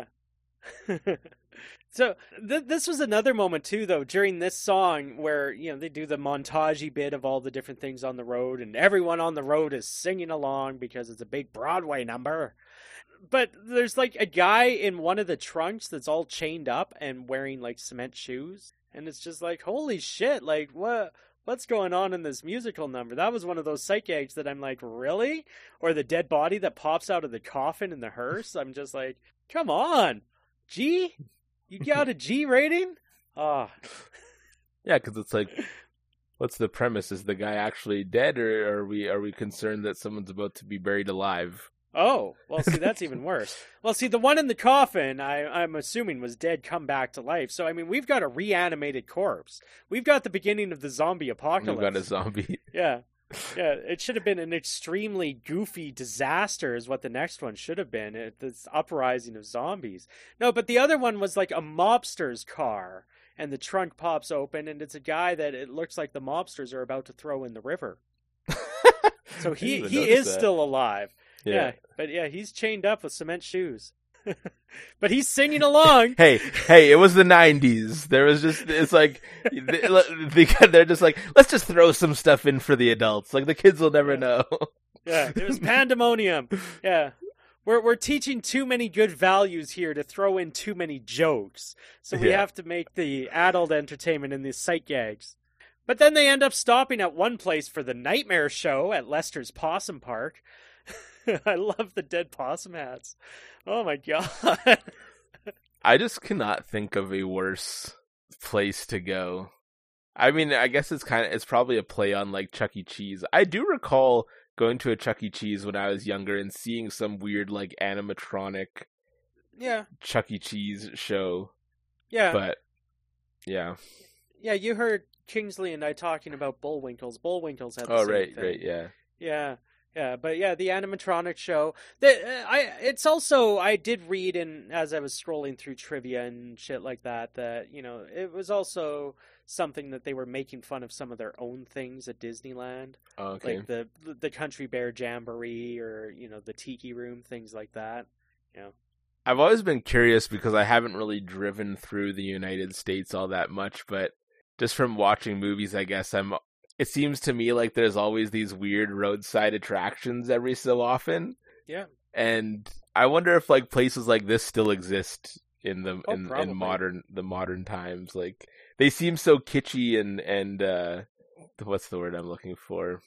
So th- this was another moment too, though, during this song where, you know, they do the montagey bit of all the different things on the road, and everyone on the road is singing along because it's a big Broadway number. But there's, like, a guy in one of the trunks that's all chained up and wearing, like, cement shoes, and it's just like, holy shit, like, what what's going on in this musical number? That was one of those sight gags that I'm like, really? Or the dead body that pops out of the coffin in the hearse. I'm just like, come on, G. You got a G rating? Oh. Yeah, because it's like, what's the premise? Is the guy actually dead, or are we are we concerned that someone's about to be buried alive? Oh, well, see, that's even worse. Well, see, the one in the coffin, I, I'm assuming, was dead, come back to life. So, I mean, we've got a reanimated corpse. We've got the beginning of the zombie apocalypse. We've got a zombie. Yeah. Yeah, it should have been an extremely goofy disaster is what the next one should have been. It, this uprising of zombies. No, but the other one was like a mobster's car, and the trunk pops open, and it's a guy that it looks like the mobsters are about to throw in the river. So he, he is that. still alive. Yeah. yeah, but yeah, he's chained up with cement shoes. But he's singing along. Hey, hey, it was the nineties. There was just, it's like, they're just like, let's just throw some stuff in for the adults. Like, the kids will never yeah. know. Yeah, it was pandemonium. Yeah. We're we're teaching too many good values here to throw in too many jokes. So we yeah. have to make the adult entertainment in these sight gags. But then they end up stopping at one place for the nightmare show at Lester's Possum Park. I love the dead possum hats. Oh my god. I just cannot think of a worse place to go. I mean, I guess it's kind of, it's probably a play on like Chuck E. Cheese. I do recall going to a Chuck E. Cheese when I was younger and seeing some weird like animatronic yeah. Chuck E. Cheese show. Yeah. But yeah. Yeah, you heard Kingsley and I talking about Bullwinkles. Bullwinkles had the oh, same right, thing. right, yeah. Yeah. Yeah, but yeah, the animatronic show. The, uh, I it's also I did read in as I was scrolling through trivia and shit like that that you know it was also something that they were making fun of some of their own things at Disneyland, oh, okay. like the the Country Bear Jamboree or you know the Tiki Room, things like that. You know, I've always been curious because I haven't really driven through the United States all that much, but just from watching movies, I guess I'm. It seems to me like there's always these weird roadside attractions every so often. Yeah. And I wonder if like places like this still exist in the oh, in, probably. in modern the modern times. Like they seem so kitschy and and uh what's the word I'm looking for?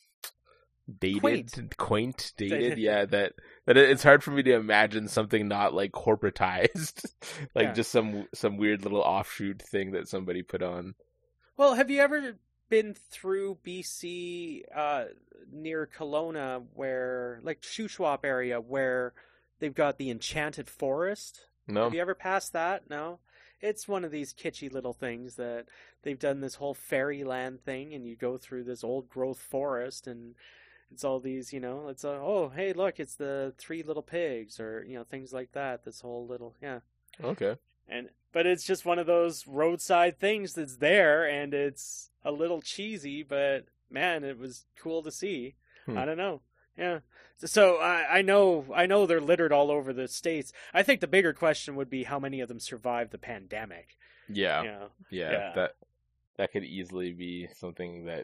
Dated, quaint, quaint dated. yeah, that that it's hard for me to imagine something not like corporatized, like yeah. just some some weird little offshoot thing that somebody put on. Well, have you ever been through B C uh, near Kelowna, where like Shuswap area, where they've got the Enchanted Forest? No. Have you ever passed that? No. It's one of these kitschy little things that they've done this whole fairyland thing, and you go through this old growth forest, and it's all these, you know, it's a, oh, hey, look, it's the Three Little Pigs, or you know, things like that. This whole little, yeah. Okay. And but it's just one of those roadside things that's there, and it's a little cheesy, but man, it was cool to see. Hmm. I don't know. Yeah. So I, I know I know they're littered all over the States. I think the bigger question would be how many of them survived the pandemic. Yeah. You know? yeah. Yeah. That that could easily be something that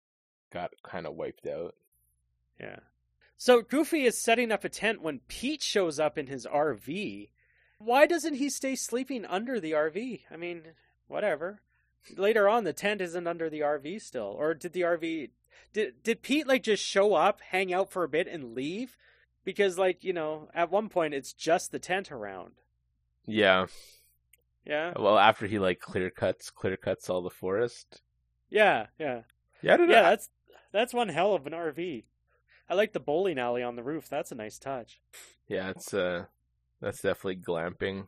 got kind of wiped out. Yeah. So Goofy is setting up a tent when Pete shows up in his R V. Why doesn't he stay sleeping under the R V? I mean, whatever. Later on, the tent isn't under the R V still. Or did the R V... Did did Pete, like, just show up, hang out for a bit, and leave? Because, like, you know, at one point, it's just the tent around. Yeah. Yeah? Well, after he, like, clear cuts, clear cuts all the forest. Yeah, yeah. Yeah, I don't know. Yeah, that's, that's one hell of an R V. I like the bowling alley on the roof. That's a nice touch. Yeah, it's, uh... That's definitely glamping.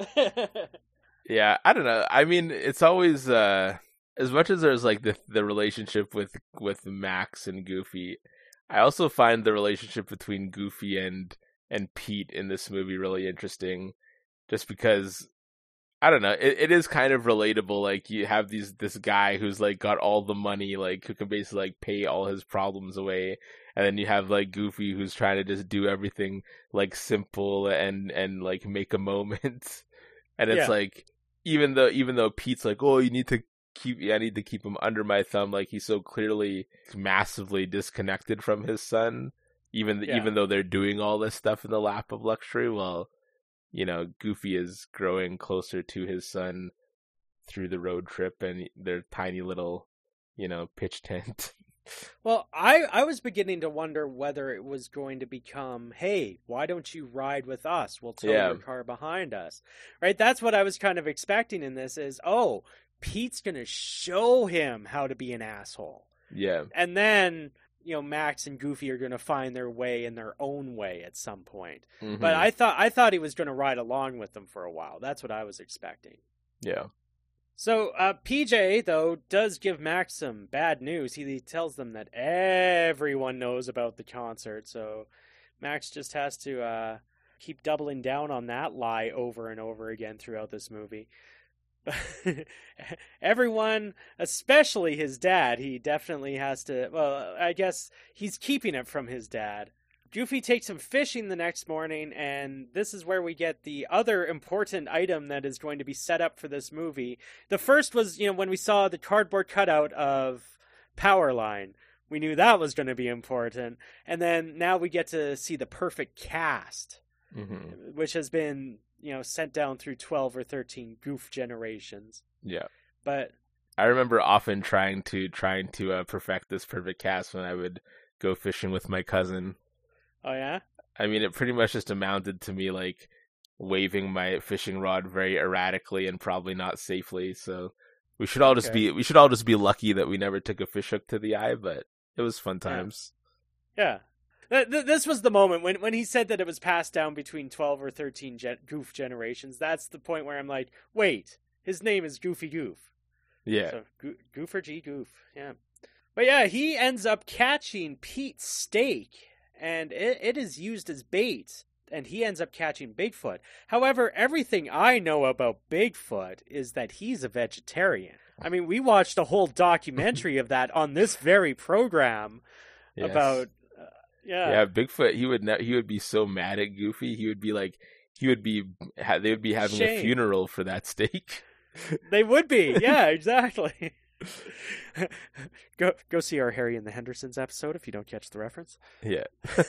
Yeah, I don't know. I mean, it's always uh, as much as there's like the the relationship with with Max and Goofy. I also find the relationship between Goofy and and Pete in this movie really interesting, just because I don't know. It it is kind of relatable. Like you have these this guy who's like got all the money, like who can basically like pay all his problems away. And then you have like Goofy who's trying to just do everything like simple and, and like make a moment. And it's yeah. like, even though, even though Pete's like, oh, you need to keep, I need to keep him under my thumb. Like he's so clearly massively disconnected from his son, even, yeah. even though they're doing all this stuff in the lap of luxury. Well, you know, Goofy is growing closer to his son through the road trip and their tiny little, you know, pitch tent. Well, I, I was beginning to wonder whether it was going to become, hey, why don't you ride with us? We'll tow yeah. your car behind us. Right? That's what I was kind of expecting in this is, oh, Pete's going to show him how to be an asshole. Yeah. And then you know, Max and Goofy are going to find their way in their own way at some point. Mm-hmm. But I thought I thought he was going to ride along with them for a while. That's what I was expecting. Yeah. So uh, P J, though, does give Max some bad news. He, he tells them that everyone knows about the concert, so Max just has to uh, keep doubling down on that lie over and over again throughout this movie. Everyone, especially his dad, he definitely has to, well, I guess he's keeping it from his dad. Goofy takes him fishing the next morning, and this is where we get the other important item that is going to be set up for this movie. The first was, you know, when we saw the cardboard cutout of Powerline. We knew that was going to be important. And then now we get to see the perfect cast, mm-hmm. which has been, you know, sent down through twelve or thirteen Goof generations. Yeah. But I remember often trying to trying to uh, perfect this perfect cast when I would go fishing with my cousin. Oh, yeah? I mean, it pretty much just amounted to me, like, waving my fishing rod very erratically and probably not safely, so we should all just Okay. be we should all just be lucky that we never took a fish hook to the eye, but it was fun times. Yeah. yeah. Th- th- this was the moment when, when he said that it was passed down between twelve or thirteen gen- Goof generations. That's the point where I'm like, wait, his name is Goofy Goof. Yeah. So, Go- Goofer G. Goof, yeah. But yeah, he ends up catching Pete's steak, and it, it is used as bait, and he ends up catching Bigfoot. However, everything I know about Bigfoot is that he's a vegetarian. I mean, we watched a whole documentary of that on this very program Yes. about, uh, yeah. Yeah, Bigfoot, he would ne- he would be so mad at Goofy. He would be like, he would be, ha- they would be having Shame. a funeral for that steak. They would be, yeah, exactly. go go see our Harry and the Hendersons episode if you don't catch the reference. Yeah.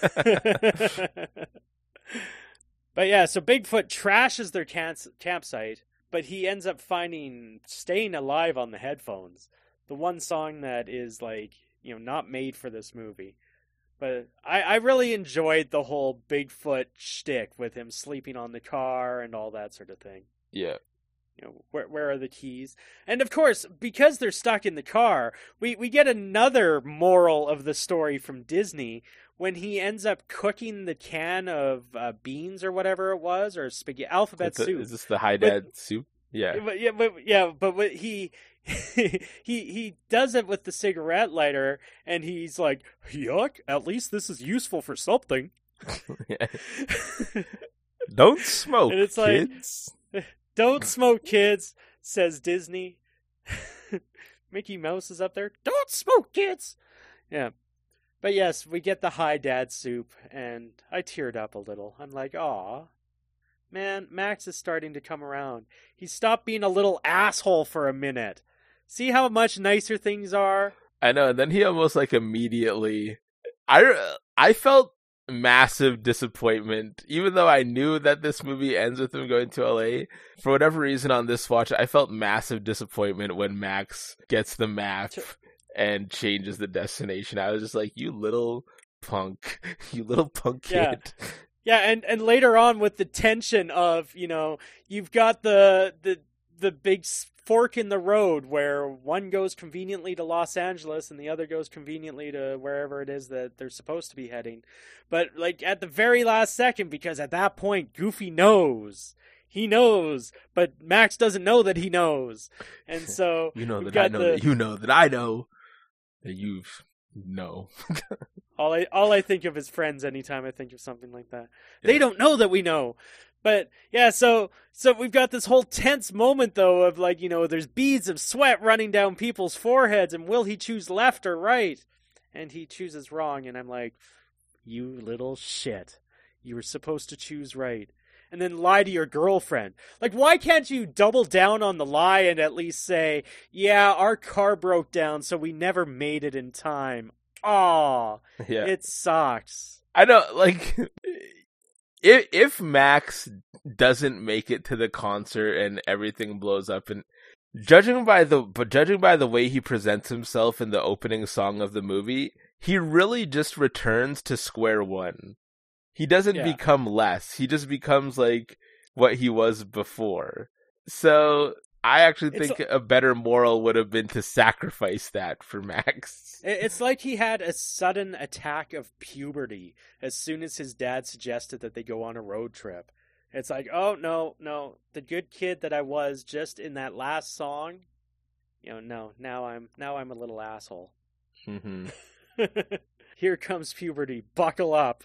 But yeah, so Bigfoot trashes their camp- campsite, but he ends up finding Staying Alive on the headphones. The one song that is, like, you know, not made for this movie. But I, I really enjoyed the whole Bigfoot shtick with him sleeping on the car and all that sort of thing. Yeah. You know, where where are the keys? And of course, because they're stuck in the car, we, we get another moral of the story from Disney when he ends up cooking the can of uh, beans or whatever it was, or spaghetti alphabet A, soup. is this the High Dad but, soup? Yeah. But, yeah, but, yeah, but what he he he does it with the cigarette lighter, and he's like, "Yuck! At least this is useful for something." Don't smoke, and it's like, kids. Don't smoke, kids, says Disney. Mickey Mouse is up there. Don't smoke, kids. Yeah. But yes, we get the High Dad soup, and I teared up a little. I'm like, aw. Man, Max is starting to come around. He stopped being a little asshole for a minute. See how much nicer things are? I know, and then he almost, like, immediately... I, I felt massive disappointment, even though I knew that this movie ends with him going to L A. For whatever reason on this watch, I felt massive disappointment when Max gets the map and changes the destination. I was just like, you little punk. You little punk kid. Yeah. Yeah, and, and later on with the tension of, you know, you've got the the the big fork in the road where one goes conveniently to Los Angeles and the other goes conveniently to wherever it is that they're supposed to be heading. But, like, at the very last second, because at that point, Goofy knows. He knows, but Max doesn't know that he knows. And so... you know that I know the... that you know that I know that you know. all I all I think of is Friends anytime I think of something like that. Yeah. They don't know that we know. But yeah, so so we've got this whole tense moment though of, like, you know, there's beads of sweat running down people's foreheads, and will he choose left or right? And he chooses wrong, and I'm like, you little shit. You were supposed to choose right. And then lie to your girlfriend. Like, why can't you double down on the lie and at least say, yeah, our car broke down, so we never made it in time. Aw, Yeah. it sucks. I know, like, if if Max doesn't make it to the concert and everything blows up, and judging by the but judging by the way he presents himself in the opening song of the movie, he really just returns to square one. He doesn't Yeah. become less. He just becomes like what he was before. So I actually It's think a better moral would have been to sacrifice that for Max. It's like he had a sudden attack of puberty as soon as his dad suggested that they go on a road trip. It's like, oh, no, no, the good kid that I was just in that last song, you know, no, now I'm now I'm a little asshole. Mm-hmm. Here comes puberty. Buckle up.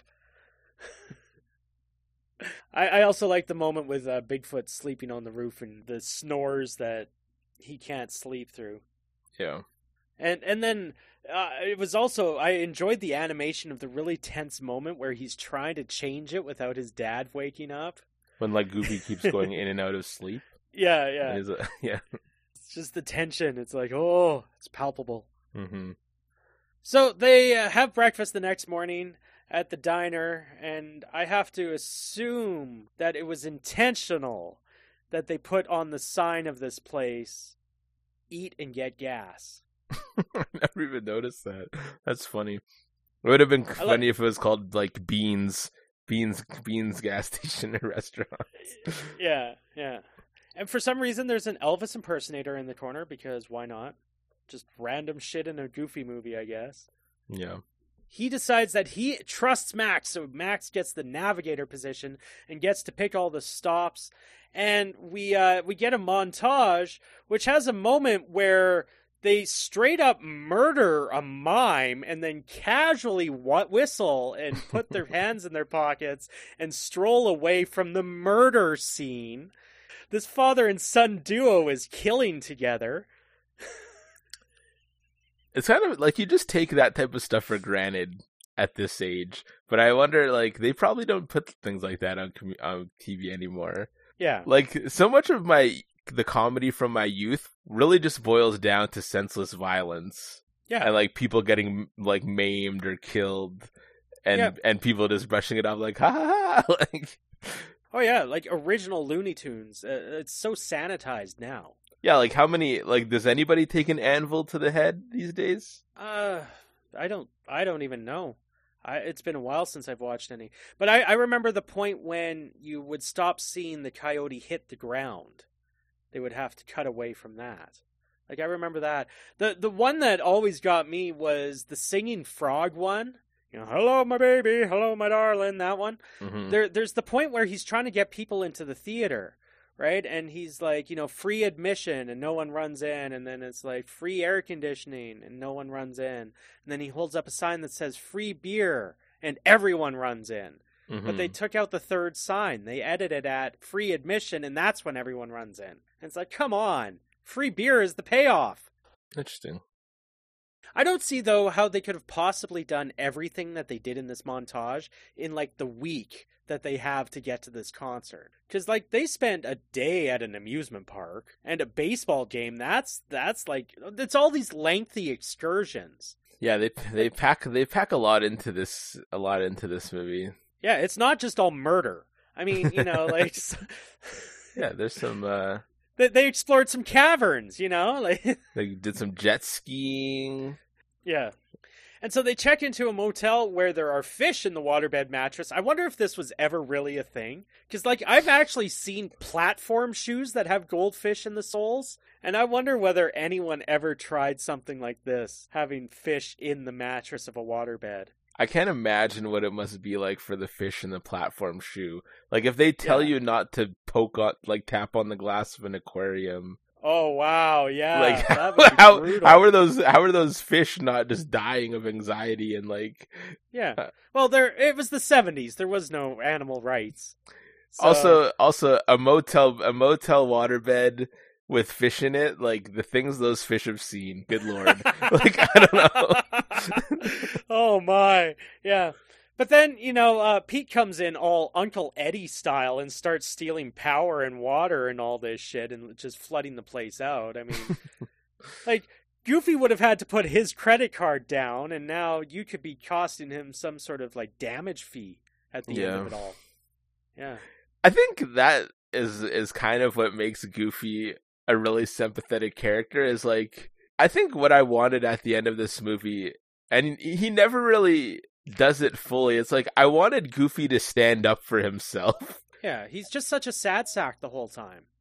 I, I also like the moment with uh, Bigfoot sleeping on the roof and the snores that he can't sleep through. Yeah. And and then uh, it was also, I enjoyed the animation of the really tense moment where he's trying to change it without his dad waking up. When like Goofy keeps going in and out of sleep. Yeah, yeah. Is a, yeah. It's just the tension. It's like, oh, it's palpable. Mm-hmm. So they uh, have breakfast the next morning at the diner, and I have to assume that it was intentional that they put on the sign of this place, eat and get gas. I never even noticed that. That's funny. It would have been funny like... if it was called like Beans, Beans, Beans gas station or restaurant. Yeah, yeah. And for some reason, there's an Elvis impersonator in the corner, because why not? Just random shit in a Goofy movie, I guess. Yeah. He decides that he trusts Max, so Max gets the navigator position and gets to pick all the stops. And we uh, we get a montage, which has a moment where they straight up murder a mime and then casually whistle and put their hands in their pockets and stroll away from the murder scene. This father and son duo is killing together. It's kind of like you just take that type of stuff for granted at this age. But I wonder, like, they probably don't put things like that on, on T V anymore. Yeah. Like, so much of my the comedy from my youth really just boils down to senseless violence. Yeah. And, like, people getting, like, maimed or killed. And yeah. and people just brushing it off like, ha ha ha! Like, oh, yeah, like original Looney Tunes. Uh, it's so sanitized now. Yeah, like how many, like, does anybody take an anvil to the head these days? Uh, I don't, I don't even know. I, it's been a while since I've watched any. But I, I remember the point when you would stop seeing the coyote hit the ground. They would have to cut away from that. Like, I remember that. The the one that always got me was the singing frog one. You know, hello, my baby, hello, my darling, that one. Mm-hmm. There, There's the point where he's trying to get people into the theater. Right? And he's like, you know, free admission and no one runs in. And then it's like free air conditioning and no one runs in. And then he holds up a sign that says free beer and everyone runs in. Mm-hmm. But they took out the third sign. They edited at free admission and that's when everyone runs in. And it's like, come on. Free beer is the payoff. Interesting. I don't see, though, how they could have possibly done everything that they did in this montage in, like, the week that they have to get to this concert. Because, like, they spent a day at an amusement park and a baseball game. That's, that's like, it's all these lengthy excursions. Yeah, they they pack they pack a lot into this a lot into this movie. Yeah, it's not just all murder. I mean, you know, like... yeah, there's some... Uh... They, they explored some caverns, you know? Like they did some jet skiing. Yeah. And so they check into a motel where there are fish in the waterbed mattress. I wonder if this was ever really a thing. Because, like, I've actually seen platform shoes that have goldfish in the soles. And I wonder whether anyone ever tried something like this, having fish in the mattress of a waterbed. I can't imagine what it must be like for the fish in the platform shoe. Like, if they tell yeah. you not to poke on, like, tap on the glass of an aquarium. Oh wow, yeah. Like how how, how are those how are those fish not just dying of anxiety and like Yeah. Uh, well, there it was the seventies. There was no animal rights. So... Also also a motel a motel waterbed with fish in it, like the things those fish have seen. Good lord. Like I don't know. Oh my. Yeah. But then, you know, uh, Pete comes in all Uncle Eddie style and starts stealing power and water and all this shit and just flooding the place out. I mean, like, Goofy would have had to put his credit card down, and now you could be costing him some sort of, like, damage fee at the yeah. end of it all. Yeah. I think that is is kind of what makes Goofy a really sympathetic character, is, like, I think what I wanted at the end of this movie, and he never really... does it fully. It's like I wanted Goofy to stand up for himself. Yeah, he's just such a sad sack the whole time.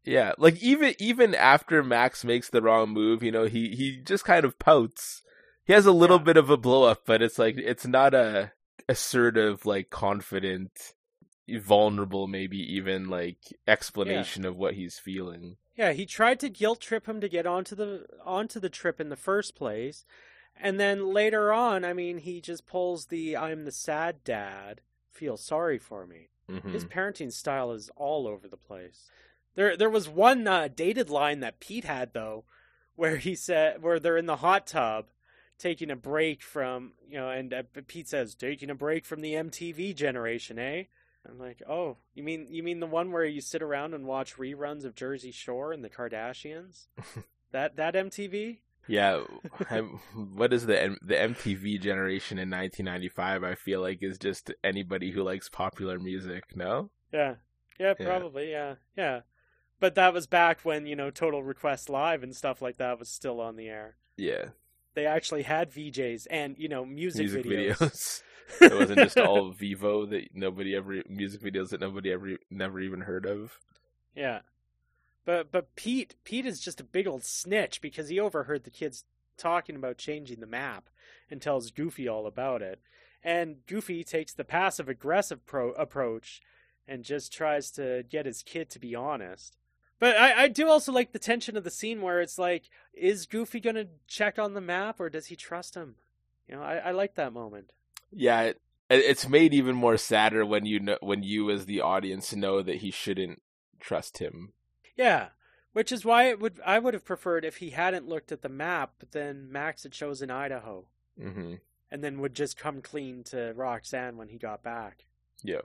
Yeah, like even even after Max makes the wrong move, you know, he, he just kind of pouts. He has a little Yeah. bit of a blow up, but it's like it's not a assertive, like confident, vulnerable, maybe even like explanation yeah. of what he's feeling. Yeah, he tried to guilt trip him to get onto the onto the trip in the first place, and then later on, I mean, he just pulls the "I'm the sad dad, feel sorry for me." Mm-hmm. His parenting style is all over the place. There, there was one uh, dated line that Pete had though, where he said, where they're in the hot tub, taking a break from, you know, and uh, Pete says, "Taking a break from the M T V generation, eh?" I'm like, "Oh, you mean you mean the one where you sit around and watch reruns of Jersey Shore and the Kardashians? that that M T V?" Yeah, I'm, what is the the M T V generation in nineteen ninety-five? I feel like is just anybody who likes popular music. No. Yeah. Yeah. Probably. Yeah. Yeah. yeah. But that was back when, you know, Total Request Live and stuff like that was still on the air. Yeah. They actually had V Js and, you know, music, music videos. videos. It wasn't just all Vivo that nobody ever, music videos that nobody ever, never even heard of. Yeah. But but Pete, Pete is just a big old snitch because he overheard the kids talking about changing the map and tells Goofy all about it. And Goofy takes the passive-aggressive pro- approach and just tries to get his kid to be honest. But I, I do also like the tension of the scene where it's like, is Goofy going to check on the map or does he trust him? You know, I, I like that moment. Yeah, it, it's made even more sadder when you know, when you as the audience know that he shouldn't trust him. Yeah, which is why it would I would have preferred if he hadn't looked at the map, but then Max had chosen Idaho. Mm-hmm. And then would just come clean to Roxanne when he got back. Yeah.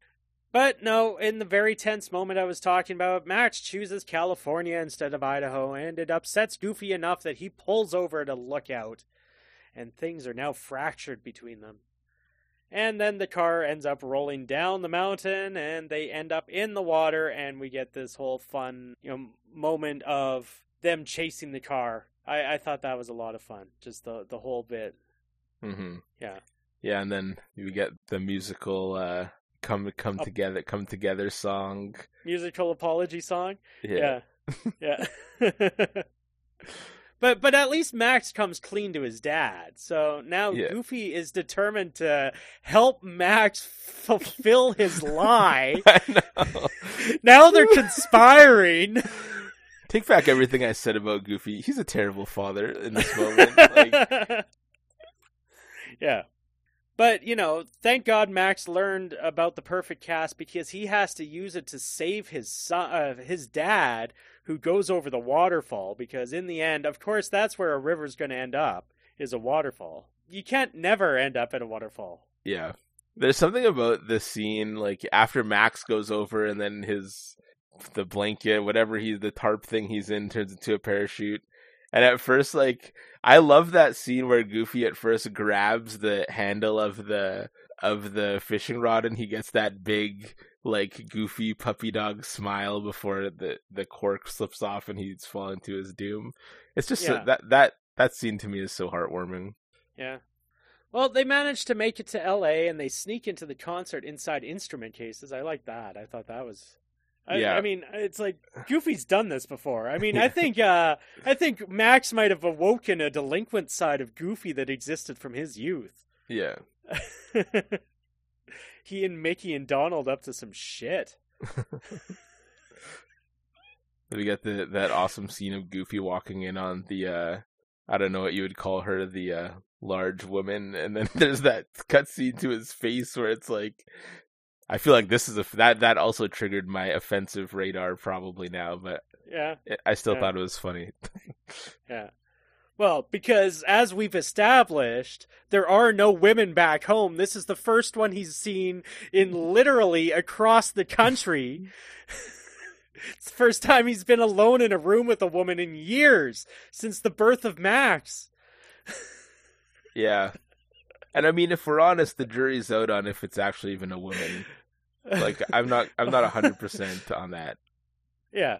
But no, in the very tense moment I was talking about, Max chooses California instead of Idaho, and it upsets Goofy enough that he pulls over to look out, and things are now fractured between them. And then the car ends up rolling down the mountain, and they end up in the water, and we get this whole fun, you know, moment of them chasing the car. I, I thought that was a lot of fun, just the the whole bit. Mm-hmm. Yeah. Yeah, and then we get the musical uh, "Come Come oh. Together" "Come Together" song, musical apology song. Yeah, yeah. yeah. But but at least Max comes clean to his dad. So now yeah. Goofy is determined to help Max fulfill his lie. I know. Now they're conspiring. Take back everything I said about Goofy. He's a terrible father in this moment. Like... Yeah. But, you know, thank God Max learned about the perfect cast because he has to use it to save his son, uh, his dad, who goes over the waterfall, because in the end, of course, that's where a river's going to end up, is a waterfall. You can't never end up at a waterfall. Yeah. There's something about the scene, like, after Max goes over and then his, the blanket, whatever he, the tarp thing he's in turns into a parachute. And at first, like, I love that scene where Goofy at first grabs the handle of the of the fishing rod and he gets that big, like, Goofy puppy dog smile before the, the cork slips off and he's falling to his doom. It's just yeah. so, that that that scene to me is so heartwarming. Yeah. Well, they managed to make it to L A and they sneak into the concert inside instrument cases. I like that. I thought that was. I, yeah. I mean, it's like Goofy's done this before. I mean, I think uh, I think Max might have awoken a delinquent side of Goofy that existed from his youth. Yeah. He and Mickey and Donald up to some shit. We got the that awesome scene of Goofy walking in on the uh, I don't know what you would call her, the uh, large woman, and then there's that cutscene to his face where it's like. I feel like this is a that that also triggered my offensive radar probably now, but yeah, it, I still yeah. thought it was funny. Yeah, well, because as we've established, there are no women back home. This is the first one he's seen in literally across the country. It's the first time he's been alone in a room with a woman in years since the birth of Max. Yeah. And I mean, if we're honest, the jury's out on if it's actually even a woman. Like, I'm not, I'm not a hundred percent on that. Yeah.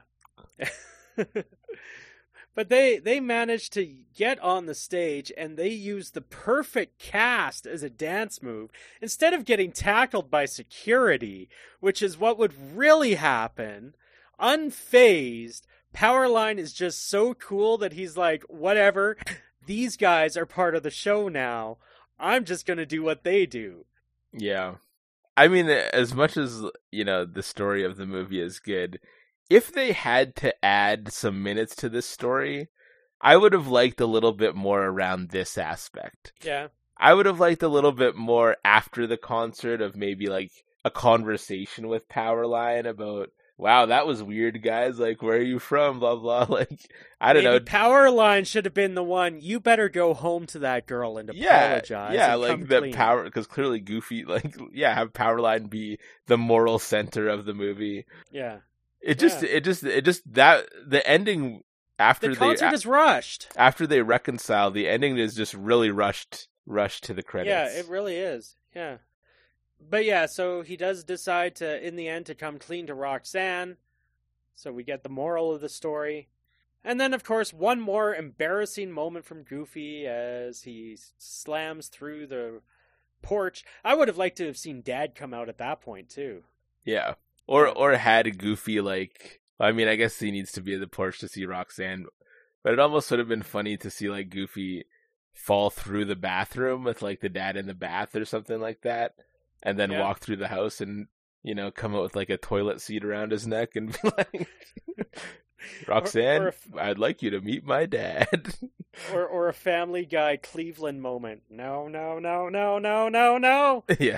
But they, they managed to get on the stage and they used the perfect cast as a dance move instead of getting tackled by security, which is what would really happen. unfazed. Powerline is just so cool that he's like, whatever, these guys are part of the show now. I'm just going to do what they do. Yeah. I mean, as much as, you know, the story of the movie is good, if they had to add some minutes to this story, I would have liked a little bit more around this aspect. Yeah. I would have liked a little bit more after the concert of maybe like a conversation with Powerline about, wow, that was weird, guys. Like, where are you from? Blah, blah. Like, I don't Maybe know. Powerline should have been the one, you better go home to that girl and Yeah, apologize. yeah, and like come the clean. power, because clearly Goofy, like, yeah, have Powerline be the moral center of the movie. Yeah. It just, Yeah. it just, it just, that, the ending after The they, concert is rushed. after they reconcile, the ending is just really rushed, rushed to the credits. Yeah, it really is. Yeah. But yeah, so he does decide to, in the end, to come clean to Roxanne. So we get the moral of the story. And then, of course, one more embarrassing moment from Goofy as he slams through the porch. I would have liked to have seen Dad come out at that point, too. Yeah. Or, or had Goofy, like, I mean, I guess he needs to be at the porch to see Roxanne, but it almost would have been funny to see, like, Goofy fall through the bathroom with, like, the dad in the bath or something like that, and then Yeah. walk through the house and, you know, come out with, like, a toilet seat around his neck and be like, Roxanne, Or- or if- I'd like you to meet my dad. Or or a Family Guy Cleveland moment. No, no, no, no, no, no, no. Yeah.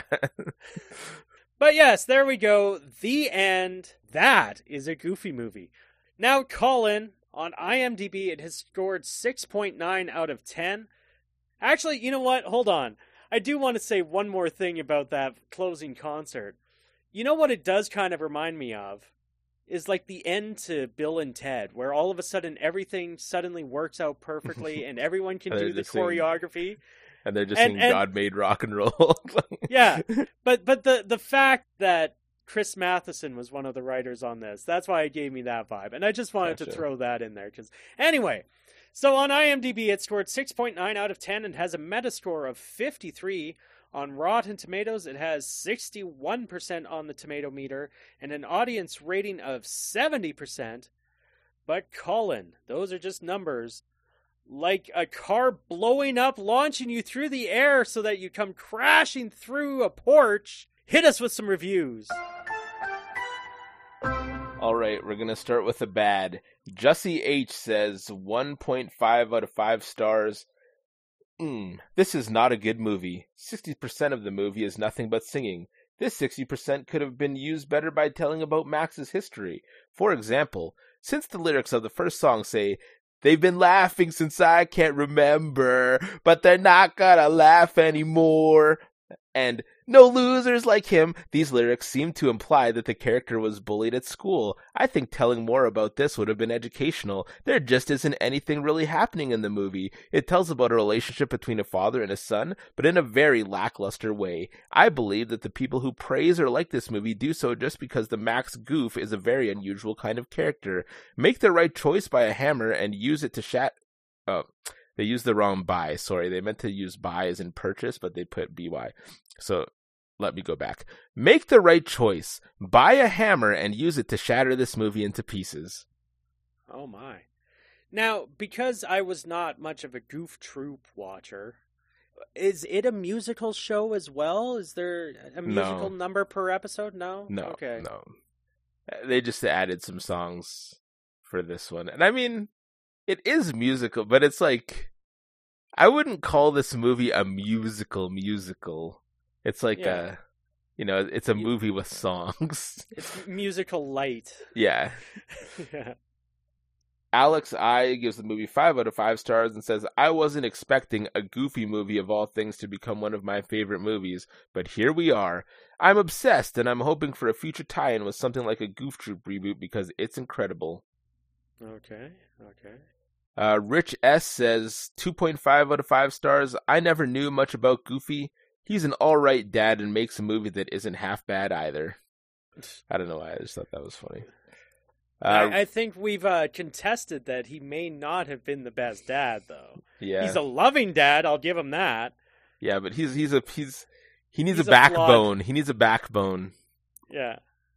But yes, there we go. The end. That is a Goofy movie. Now, Colin, on IMDb, it has scored six point nine out of ten. Actually, you know what? Hold on. I do want to say one more thing about that closing concert. You know what it does kind of remind me of? Is like the end to Bill and Ted, where all of a sudden everything suddenly works out perfectly and everyone can And they're do the just singing- choreography. And they're just And- saying and- God made rock and roll. Yeah, but but the the fact that Chris Matheson was one of the writers on this, that's why it gave me that vibe. And I just wanted to Gotcha. throw that in there. Cause, anyway, so on IMDb, it scored six point nine out of ten and has a Metascore of fifty-three. On Rotten Tomatoes, it has sixty-one percent on the tomato meter and an audience rating of seventy percent. But Colin, those are just numbers. Like a car blowing up, launching you through the air so that you come crashing through a porch. Hit us with some reviews. All right, we're going to start with the bad. Jussie H says one point five out of five stars. Mm, this is not a good movie. sixty percent of the movie is nothing but singing. This sixty percent could have been used better by telling about Max's history. For example, since the lyrics of the first song say, "They've been laughing since I can't remember, but they're not gonna laugh anymore," and "No losers like him," these lyrics seem to imply that the character was bullied at school. I think telling more about this would have been educational. There just isn't anything really happening in the movie. It tells about a relationship between a father and a son, but in a very lackluster way. I believe that the people who praise or like this movie do so just because the Max Goof is a very unusual kind of character. Make the right choice by a hammer and use it to shat... Oh, they used the wrong buy. Sorry, they meant to use buy as in purchase, but they put B Y. So... let me go back. Make the right choice. Buy a hammer and use it to shatter this movie into pieces. Oh my. Now, because I was not much of a Goof Troop watcher, is it a musical show as well? Is there a musical No. number per episode? No? No, Okay. no. They just added some songs for this one. And I mean, it is musical, but it's like, I wouldn't call this movie a musical musical. It's like Yeah. a, you know, it's a You- movie with songs. It's musical light. Yeah. Yeah. Alex I gives the movie five out of five stars and says, "I wasn't expecting a Goofy movie of all things to become one of my favorite movies, but here we are. I'm obsessed, and I'm hoping for a future tie-in with something like a Goof Troop reboot because it's incredible." Okay. Okay. Uh, Rich S says, two point five out of five stars. "I never knew much about Goofy. He's an alright dad and makes a movie that isn't half bad either." I don't know why, I just thought that was funny. Uh, I, I think we've uh, contested that he may not have been the best dad, though. yeah. He's a loving dad, I'll give him that. Yeah, but he's he's a he's he needs He's a a flawed- backbone. He needs a backbone. Yeah.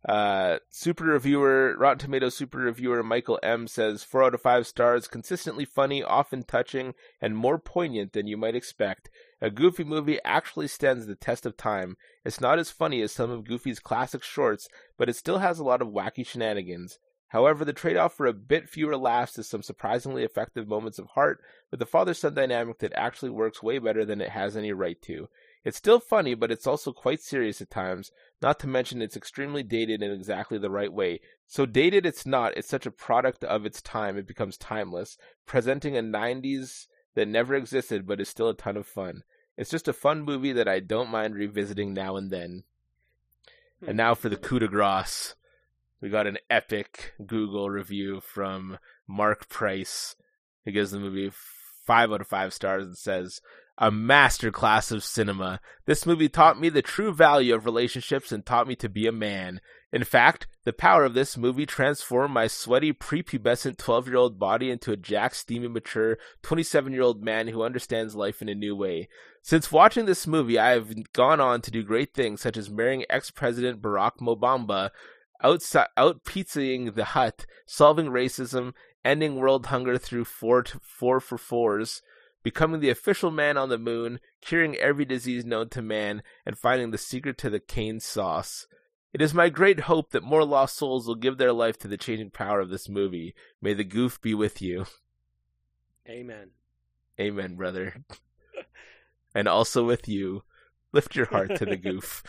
Uh, super reviewer, Rotten Tomatoes super reviewer Michael M says four out of five stars, consistently funny, often touching, and more poignant than you might expect. A Goofy movie actually stands the test of time. It's not as funny as some of Goofy's classic shorts, but it still has a lot of wacky shenanigans. However, the trade-off for a bit fewer laughs is some surprisingly effective moments of heart, with the father-son dynamic that actually works way better than it has any right to. It's still funny, but it's also quite serious at times, not to mention it's extremely dated in exactly the right way. So dated it's not, it's such a product of its time it becomes timeless, presenting a nineties that never existed but is still a ton of fun. It's just a fun movie that I don't mind revisiting now and then. Hmm. And now for the coup de grace. We got an epic Google review from Mark Price. He gives the movie five out of five stars and says, "A masterclass of cinema. This movie taught me the true value of relationships and taught me to be a man. In fact, the power of this movie transformed my sweaty, prepubescent twelve-year-old body into a jacked, steamy, mature twenty-seven-year-old man who understands life in a new way. Since watching this movie, I have gone on to do great things, such as marrying ex-president Barack Obama, outside, out-pizzaing the Hut, solving racism, ending world hunger through four, to four for fours, becoming the official man on the moon, curing every disease known to man, and finding the secret to the cane sauce. It is my great hope that more lost souls will give their life to the changing power of this movie. May the goof be with you." Amen. Amen, brother. And also with you. Lift your heart to the goof.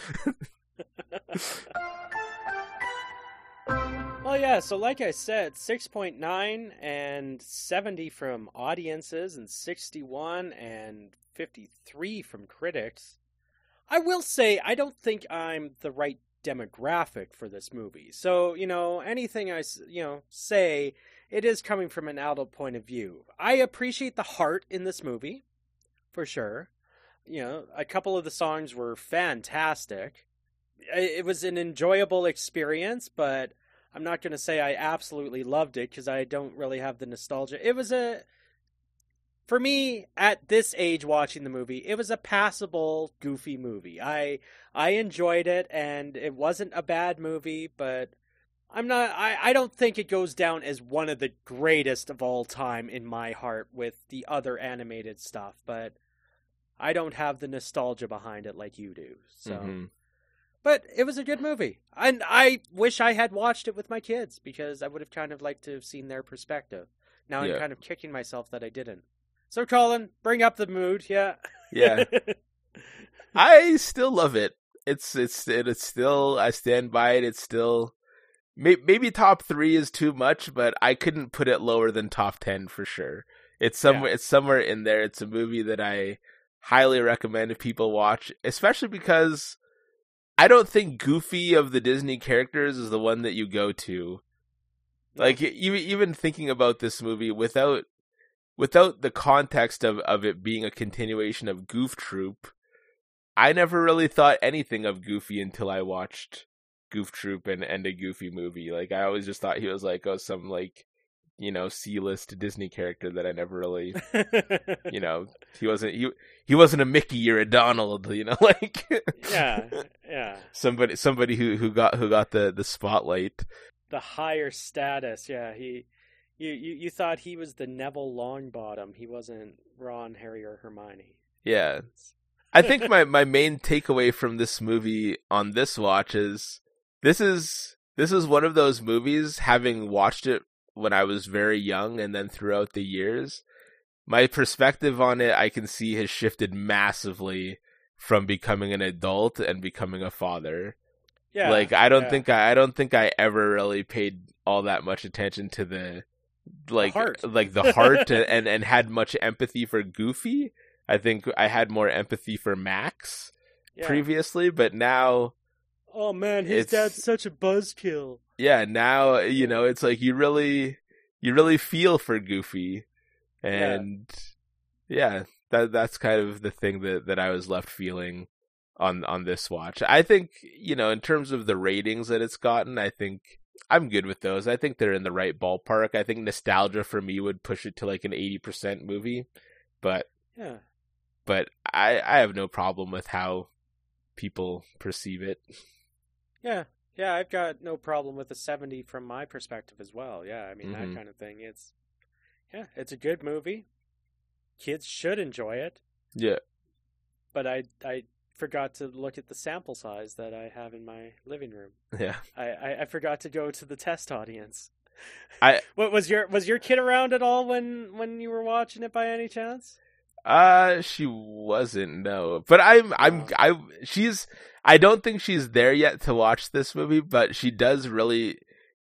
Well, yeah, so like I said, six point nine and seventy from audiences and sixty-one and fifty-three from critics. I will say, I don't think I'm the right demographic for this movie. So, you know, anything I, you know, say, it is coming from an adult point of view. I appreciate the heart in this movie, for sure. You know, a couple of the songs were fantastic. It was an enjoyable experience, but I'm not going to say I absolutely loved it because I don't really have the nostalgia. It was a, for me, at this age watching the movie, it was a passable, goofy movie. I I enjoyed it, and it wasn't a bad movie, but I'm not, I, I don't think it goes down as one of the greatest of all time in my heart with the other animated stuff, but I don't have the nostalgia behind it like you do, so... Mm-hmm. But it was a good movie. And I wish I had watched it with my kids because I would have kind of liked to have seen their perspective. Now yeah. I'm kind of kicking myself that I didn't. So, Colin, bring up the mood, yeah? Yeah. I still love it. It's it's it's still, I stand by it. It's still, maybe top three is too much, but I couldn't put it lower than top ten for sure. It's somewhere, yeah. It's somewhere in there. It's a movie that I highly recommend if people watch, especially because I don't think Goofy of the Disney characters is the one that you go to. Like, even even thinking about this movie without without the context of, of it being a continuation of Goof Troop, I never really thought anything of Goofy until I watched Goof Troop and, and a Goofy movie. Like, I always just thought he was like, oh, some, like, you know, C-list Disney character that I never really, you know, he wasn't, he, he wasn't a Mickey or a Donald, you know, like, yeah, yeah. Somebody, somebody who, who got, who got the, the spotlight. The higher status. Yeah. He, you, you, you thought he was the Neville Longbottom. He wasn't Ron, Harry, or Hermione. Yeah. I think my, my main takeaway from this movie on this watch is this is, this is one of those movies, having watched it when I was very young and then throughout the years, my perspective on it, I can see, has shifted massively from becoming an adult and becoming a father. Yeah. Like, I don't yeah. think I, I don't think I ever really paid all that much attention to the, like, the heart. like the heart and, and, and had much empathy for Goofy. I think I had more empathy for Max yeah. previously, but now, oh man, his dad's such a buzzkill. Yeah, now, you know, it's like you really, you really feel for Goofy. And yeah, yeah that that's kind of the thing that, that I was left feeling on, on this watch. I think, you know, in terms of the ratings that it's gotten, I think I'm good with those. I think they're in the right ballpark. I think nostalgia for me would push it to like an eighty percent movie. But, yeah, but I, I have no problem with how people perceive it. Yeah. Yeah, I've got no problem with a seventy from my perspective as well. Yeah, I mean, Mhm. that kind of thing. It's, yeah, it's a good movie. Kids should enjoy it. Yeah. But I, I forgot to look at the sample size that I have in my living room. Yeah. I, I, I forgot to go to the test audience. I What was your was your kid around at all when when you were watching it by any chance? uh she wasn't, no. But I'm I'm I she's I don't think she's there yet to watch this movie, but she does really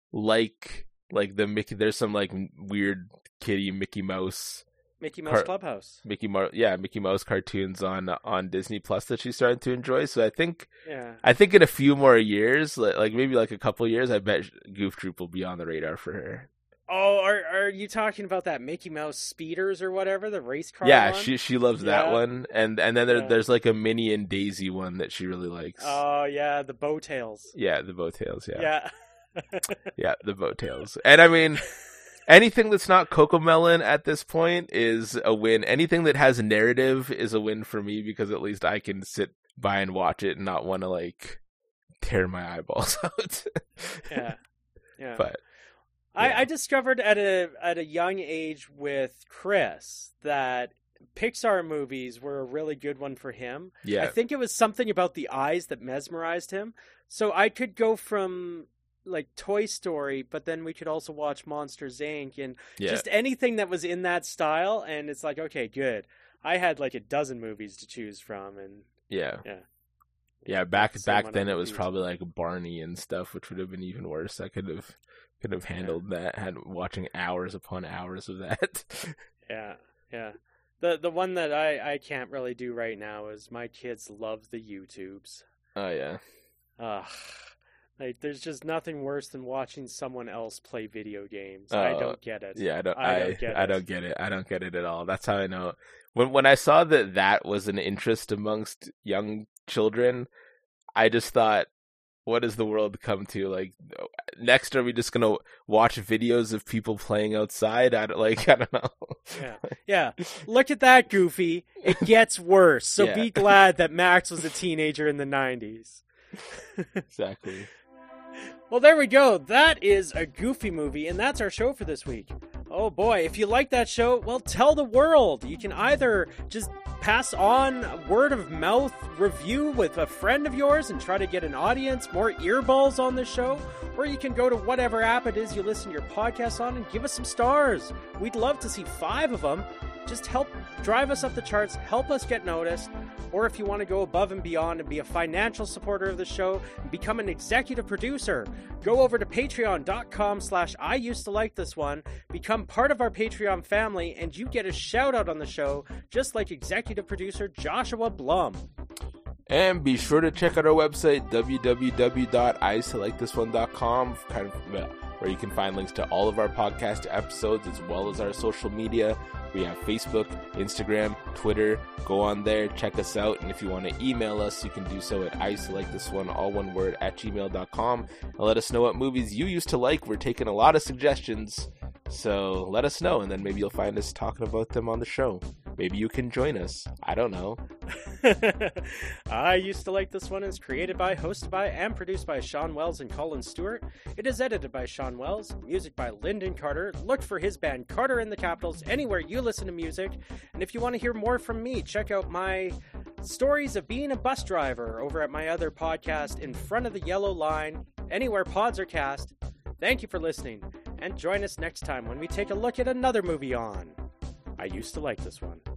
like like the Mickey there's some like weird kitty Mickey Mouse Mickey Mouse Car- Clubhouse. Mickey Mar- yeah, Mickey Mouse cartoons on on Disney Plus that she's starting to enjoy. So I think Yeah. I think in a few more years, like, like maybe like a couple years, I bet Goof Troop will be on the radar for her. Oh, are are you talking about that Mickey Mouse Speeders or whatever, the race car Yeah, one? she she loves that Yeah. one, and and then there, Yeah. there's like a Minnie and Daisy one that she really likes. Oh, yeah, the Bow Tails. Yeah, the Bowtails. Yeah, Yeah. yeah, the Bowtails. And I mean, anything that's not Cocomelon at this point is a win. Anything that has a narrative is a win for me because at least I can sit by and watch it and not want to like tear my eyeballs out. Yeah. Yeah. But I, yeah. I discovered at a at a young age with Chris that Pixar movies were a really good one for him. yeah, I think it was something about the eyes that mesmerized him. So I could go from like Toy Story, but then we could also watch Monsters Incorporated and yeah. just anything that was in that style. And it's like, okay, good. I had like a dozen movies to choose from, and Yeah. Yeah. Yeah, back Same back on then it other was movies. probably like Barney and stuff, which would have been even worse. I could have could have handled that, had watching hours upon hours of that. yeah, yeah. The the one that I, I can't really do right now is my kids love the YouTubes. Oh yeah. Ugh. Like, there's just nothing worse than watching someone else play video games. I Oh, don't get it. Yeah, I don't I I, don't get I it. don't get it. I don't get it at all. That's how I know. When when I saw that that was an interest amongst young children, I just thought, what does the world come to? Like, next are we just gonna watch videos of people playing outside? I don't like. I don't know. Yeah, yeah. Look at that, Goofy. It gets worse. So Yeah. be glad that Max was a teenager in the nineties. Exactly. Well, there we go. That is a Goofy movie, and that's our show for this week. Oh boy, if you like that show, well, tell the world. You can either just pass on a word of mouth review with a friend of yours and try to get an audience, more earballs on the show, or you can go to whatever app it is you listen to your podcast on and give us some stars. We'd love to see five of them. Just help drive us up the charts, help us get noticed. Or if you want to go above and beyond and be a financial supporter of the show and become an executive producer, go over to patreon.com slash I used to like this one, become part of our Patreon family, and you get a shout out on the show, just like executive producer Joshua Blum. And be sure to check out our website, w w w dot i used to like this one dot com, kind of, well, where you can find links to all of our podcast episodes as well as our social media. We have Facebook, Instagram, Twitter. Go on there, check us out. And if you want to email us, you can do so at I used to like this one, all one word, at gmail dot com. And let us know what movies you used to like. We're taking a lot of suggestions. So let us know, and then maybe you'll find us talking about them on the show. Maybe you can join us. I don't know. I Used to Like This One is created by, hosted by, and produced by Sean Wells and Colin Stewart. It is edited by Sean Wells, music by Lyndon Carter. Look for his band Carter in the Capitals anywhere you listen to music. And if you want to hear more from me, check out my stories of being a bus driver over at my other podcast, In Front of the Yellow Line, anywhere pods are cast. Thank you for listening, and join us next time when we take a look at another movie on I Used to Like This One.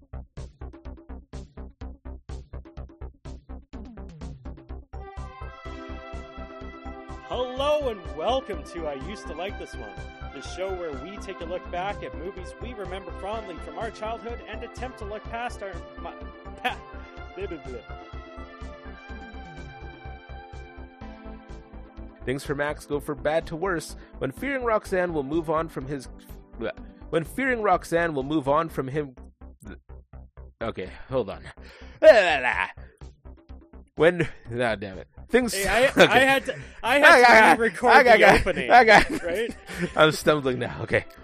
Hello and welcome to I Used to Like This One, the show where we take a look back at movies we remember fondly from our childhood and attempt to look past our... My, pa, blah, blah, blah. Things for Max go from bad to worse when fearing Roxanne will move on from his... bleh. When fearing Roxanne will move on from him... Okay, hold on. When... Ah, damn it. Things... Hey, I, okay. I had to, I had to I got- re-record I got- the I got- opening, I got- right? I'm stumbling now. Okay.